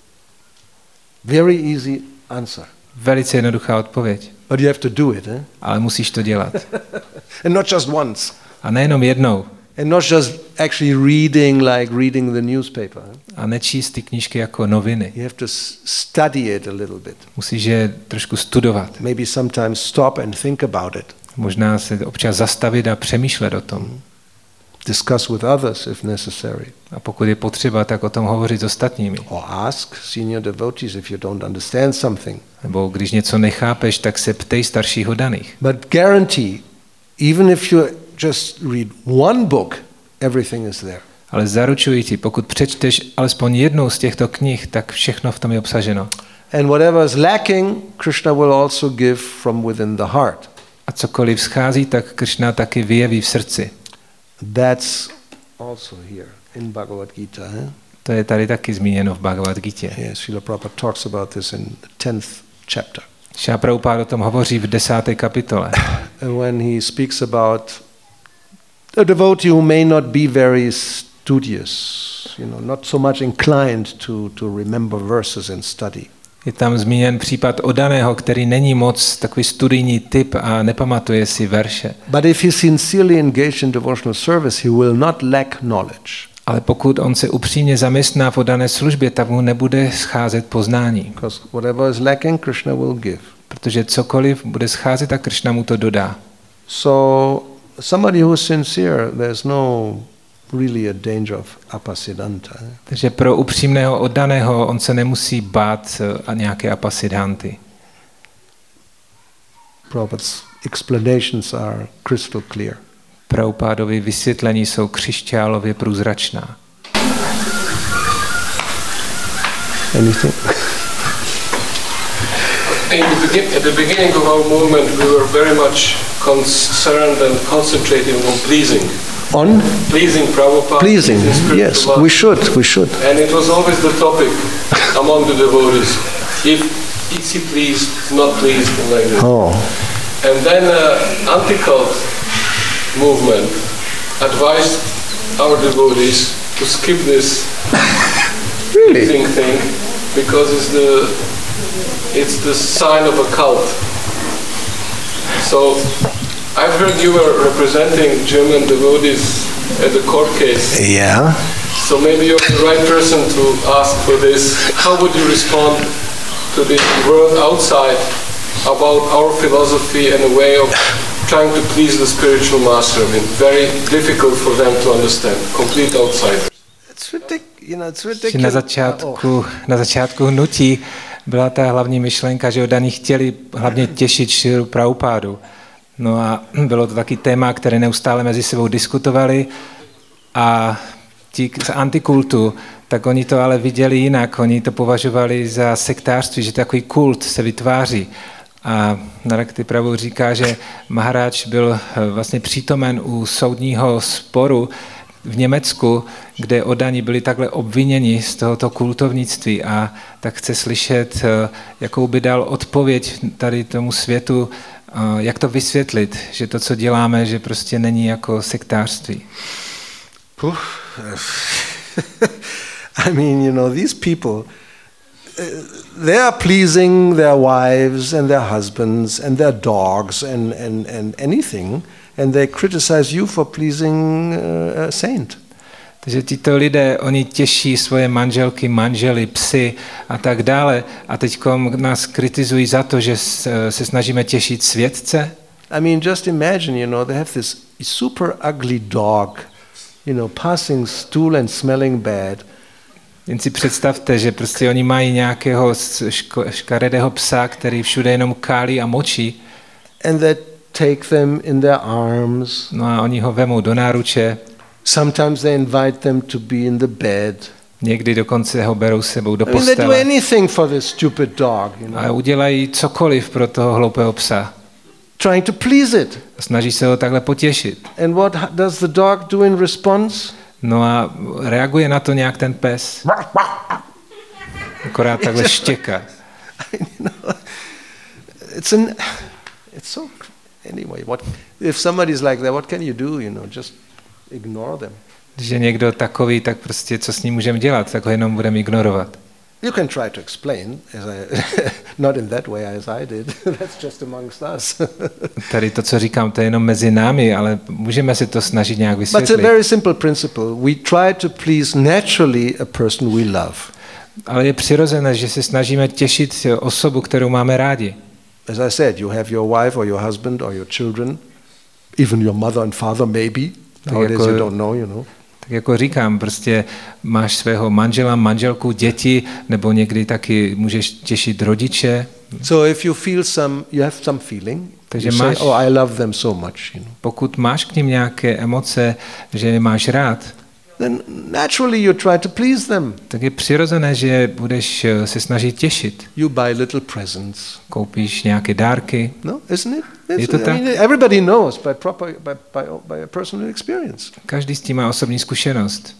Very easy answer. Velice jednoduchá odpověď. But you have to do it, eh? Ale musíš to dělat. And not just once. A nejenom jednou. And not just actually reading like reading the newspaper. Eh? A nečíst ty knížky jako noviny. You have to study it a little bit. Musíš je trošku studovat. Maybe sometimes stop and think about it. Možná se občas zastavit a přemýšlet o tom. Discuss with others if necessary. A pokud je potřeba, tak o tom hovořit s ostatními. Or ask senior devotees if you don't understand something. Nebo když něco nechápeš, tak se ptej starších oddaných. But guarantee, even if you just read one book, everything is there. Ale zaručuji ti, pokud přečteš alespoň jednou z těchto knih, tak všechno v tom je obsaženo. And whatever is lacking, Krishna will also give from within the heart. A cokoliv schází, tak Krishna taky vyjeví v srdci. That's also here in Bhagavad Gita. Eh? To je tady taky zmíněno v Bhagavad Gita. Yes, Srila Prabhupada talks about this in the tenth chapter. Srila Prabhupada o tom hovoří v desáté kapitole. When he speaks about a devotee who may not be very studious, you know, not so much inclined to, to remember verses and study. Je tam zmíněn případ oddaného, který není moc takový studijní typ a nepamatuje si verše. But if he sincerely engaged in devotional service, he will not lack knowledge. Ale pokud on se upřímně zaměstná v oddané službě, tak mu nebude scházet poznání. Because whatever is lacking, Krishna will give. Protože cokoliv bude scházet, tak Krishna mu to dodá. So somebody who is sincere, there's no really a danger of apasiddhanta. Takže pro upřímného oddaného on se nemusí bát a nějaké apasiddhanty. Prabhupada's explanations are crystal clear. Prabhupádovy vysvětlení jsou křišťálově průzračná. Anything? In the begin, at the beginning of our movement, we were very much concerned and concentrating on pleasing. On? Pleasing Prabhupada. Pleasing, yes, we should, we should. And it was always the topic among the devotees. If is he pleased, not pleased, and like this. Oh. And then uh, anti-cult movement advised our devotees to skip this Really? thing thing because it's the it's the sign of a cult. So I've heard you were representing German devotees at the court case. Yeah. So maybe you're the right person to ask for this. How would you respond to the world outside about our philosophy and a way of trying to please the spiritual master? I mean, very difficult for them to understand. Complete outsiders. It's ridiculous. You know, it's ridiculous. Na začátku, na začátku hnutí byla ta hlavní myšlenka, že oddaní chtěli hlavně těšit Šrilu Prabhupádu. No a bylo to taky téma, které neustále mezi sebou diskutovali a ti z antikultu, tak oni to ale viděli jinak, oni to považovali za sektářství, že takový kult se vytváří. A Narakti Prabhu říká, že Maharaj byl vlastně přítomen u soudního sporu v Německu, kde oddaní byli takhle obviněni z tohoto kultovnictví a tak chce slyšet, jakou by dal odpověď tady tomu světu, jak to vysvětlit, že to, co děláme, že prostě není jako sektářství. I mean, you know, these people, uh, they are pleasing their wives and their husbands and their dogs and, and, and anything, and they criticize you for pleasing uh, a saint. Takže tito lidé, oni těší svoje manželky, manžely, psy a tak dále. A teďkom nás kritizují za to, že se snažíme těšit světce. I mean, just imagine, you know, they have this super ugly dog, you know, passing stool and smelling bad. Jen si představte, že prostě oni mají nějakého ško- škaredého psa, který všude jenom kálí a močí. And they take them in their arms. No a oni ho vemou do náruče. Sometimes they invite them to be in the bed. Někdy dokonce ho berou s sebou do I mean, they do postele. anything for this stupid dog, you know. A udělají cokoliv pro toho hloupého psa. Trying to please it. A snaží se ho takhle potěšit. And what does the dog do in response? No a reaguje na to nějak ten pes. Akorát takhle štěká. You know, it's an, it's so, anyway, what, if somebody's like that, what can you do, you know, just ignore them. Když je někdo takový, tak prostě co s ním můžeme dělat, tak ho jenom budeme ignorovat. You can try to explain, as I, not in that way as I did. That's just amongst us. Tady to, co říkám, to je jenom mezi námi, ale můžeme si to snažit nějak But it's a vysvětlit. very simple principle. We try to please naturally a person we love. Ale je přirozené, že se snažíme těšit osobu, kterou máme rádi. As I said, you have your wife or your husband or your children, even your mother and father maybe. Nowadays jako- you don't know, you know. Tak jako říkám, prostě máš svého manžela, manželku, děti, nebo někdy taky můžeš těšit rodiče. So if you feel some, you have some feeling, Takže you say, máš- oh, I love them so much, you know. Pokud máš k nim nějaké emoce, že je máš rád, Then naturally you try to please them. tak je přirozené, že budeš eh, se snažit těšit. You buy little presents. Koupíš nějaké dárky. No, isn't it? Je to It's- I tak? mean, everybody knows by proper by, by, by a personal experience. Každý s tím má osobní zkušenost.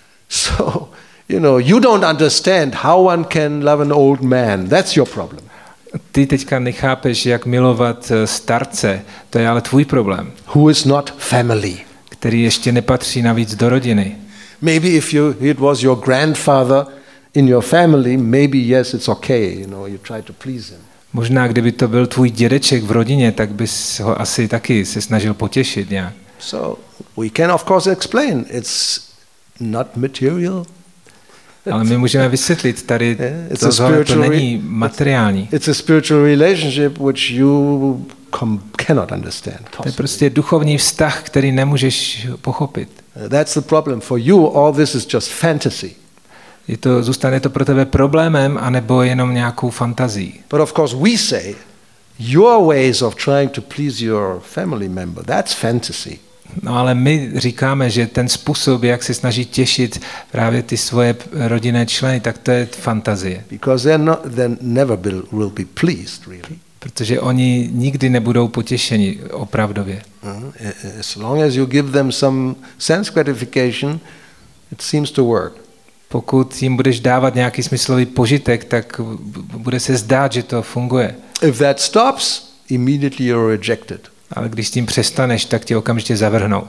So, you know, you don't understand how one can love an old man. That's your problem. Ty teďka nechápeš, jak milovat eh, starce, to je ale tvůj problém, Who is not family. který ještě nepatří navíc do rodiny. Maybe if you it was your grandfather in your family, maybe yes, it's okay, you know, you try to please him. Možná, kdyby to byl tvůj dědeček v rodině, tak bys ho asi taky se snažil potěšit nějak. So we can of course explain it's not material. Ale my můžeme vysvětlit, tady Yeah, it's to, a tohle to spiritual není re- materiální. It's a spiritual relationship which you com- cannot understand. To je possibly. prostě duchovní vztah, který nemůžeš pochopit. Uh, That's the problem for you. All this is just fantasy. Je to, zůstane to pro tebe problémem, anebo jenom nějakou fantazí. But of course we say your ways of trying to please your family member, that's fantasy. No ale my říkáme, že ten způsob, jak se snaží těšit právě ty svoje rodinné členy, tak to je fantazie. Because they're not, they never will, will be pleased, really. Protože oni nikdy nebudou potěšeni opravdově. Uh, as long as you give them some sense gratification, it seems to work. Pokud jim budeš dávat nějaký smyslový požitek, tak bude se zdát, že to funguje. If that stops, immediately you're rejected. Ale když s tím přestaneš, tak tě okamžitě zavrhnou.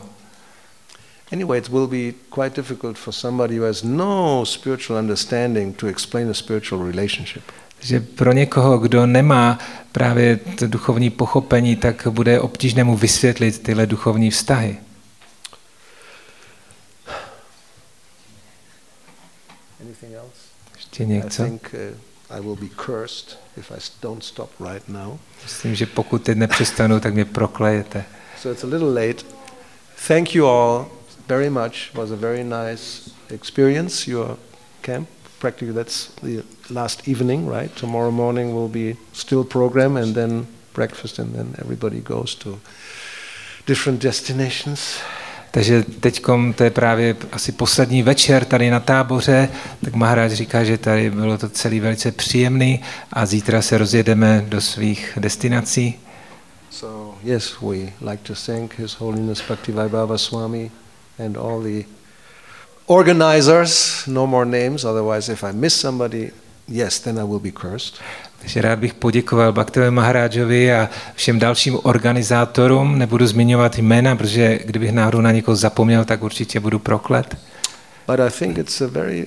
Anyway, it will be quite difficult for somebody who has no spiritual understanding to explain a spiritual relationship. Že pro někoho, kdo nemá právě to duchovní pochopení, tak bude obtížné mu vysvětlit tyhle duchovní vztahy. Anything else? Ještě I něco? think uh, I will be cursed if I don't stop right now. Myslím, že pokud teď nepřestanu, tak mě proklejete. So it's a little late. Thank you all very much. It was a very nice experience, your camp. Practically that's the last evening, right? Tomorrow morning will be still program and then breakfast and then everybody goes to different destinations. Takže teďkom to je právě asi poslední večer tady na táboře, tak Maharáž říká, že tady bylo to celý velice příjemný a zítra se rozjedeme do svých destinací. So yes, we like to thank His Holiness Bhaktivaibhava Swami and all the organizers. No more names, otherwise if I miss somebody, yes, then I will be cursed. Takže rád bych poděkoval Bhaktivému Maharážovi a všem dalším organizátorům. Nebudu zmiňovat jména, protože kdybych náhodou na někoho zapomněl, tak určitě budu proklet. But I think it's a very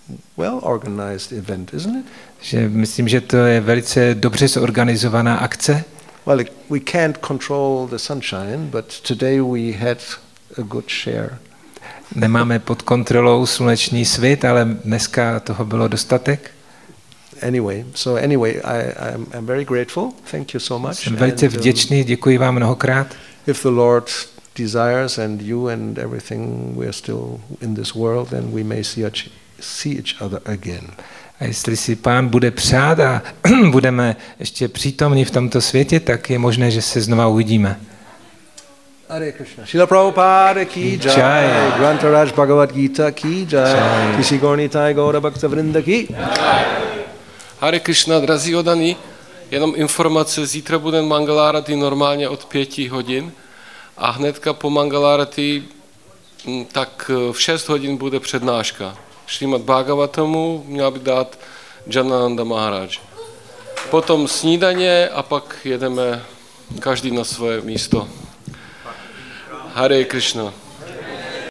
well organized event, isn't it? Že myslím, že to je velice dobře zorganizovaná akce. Well, it, we can't control the sunshine, but today we had a good share. Nemáme pod kontrolou slunečný svit, ale dneska toho bylo dostatek. Anyway, so anyway, I, I'm, I'm very grateful. Thank you so much. Jsem velice And, um, vděčný, děkuji vám mnohokrát. If the Lord desires and you and everything, we are still in this world and we may see each, see each other again. A jestli si Pán bude přát a budeme ještě přítomní v tomto světě, tak je možné, že se znova uvidíme. Hare Krishna. Srila Prabhupada ki jai. Jai. Grantaraj Bhagavad Gita ki jai. Kishi Gornitai Gaura Bhakta Vrinda ki. Hare Krishna, drazí odaní, jenom informace, zítra bude Mangalárati normálně od pěti hodin a hnedka po Mangalárati tak v šest hodin bude přednáška. Šrímad Bhagavatamu měla by dát Janananda Maharaj. Potom snídaně a pak jedeme každý na své místo. Hare Krishna.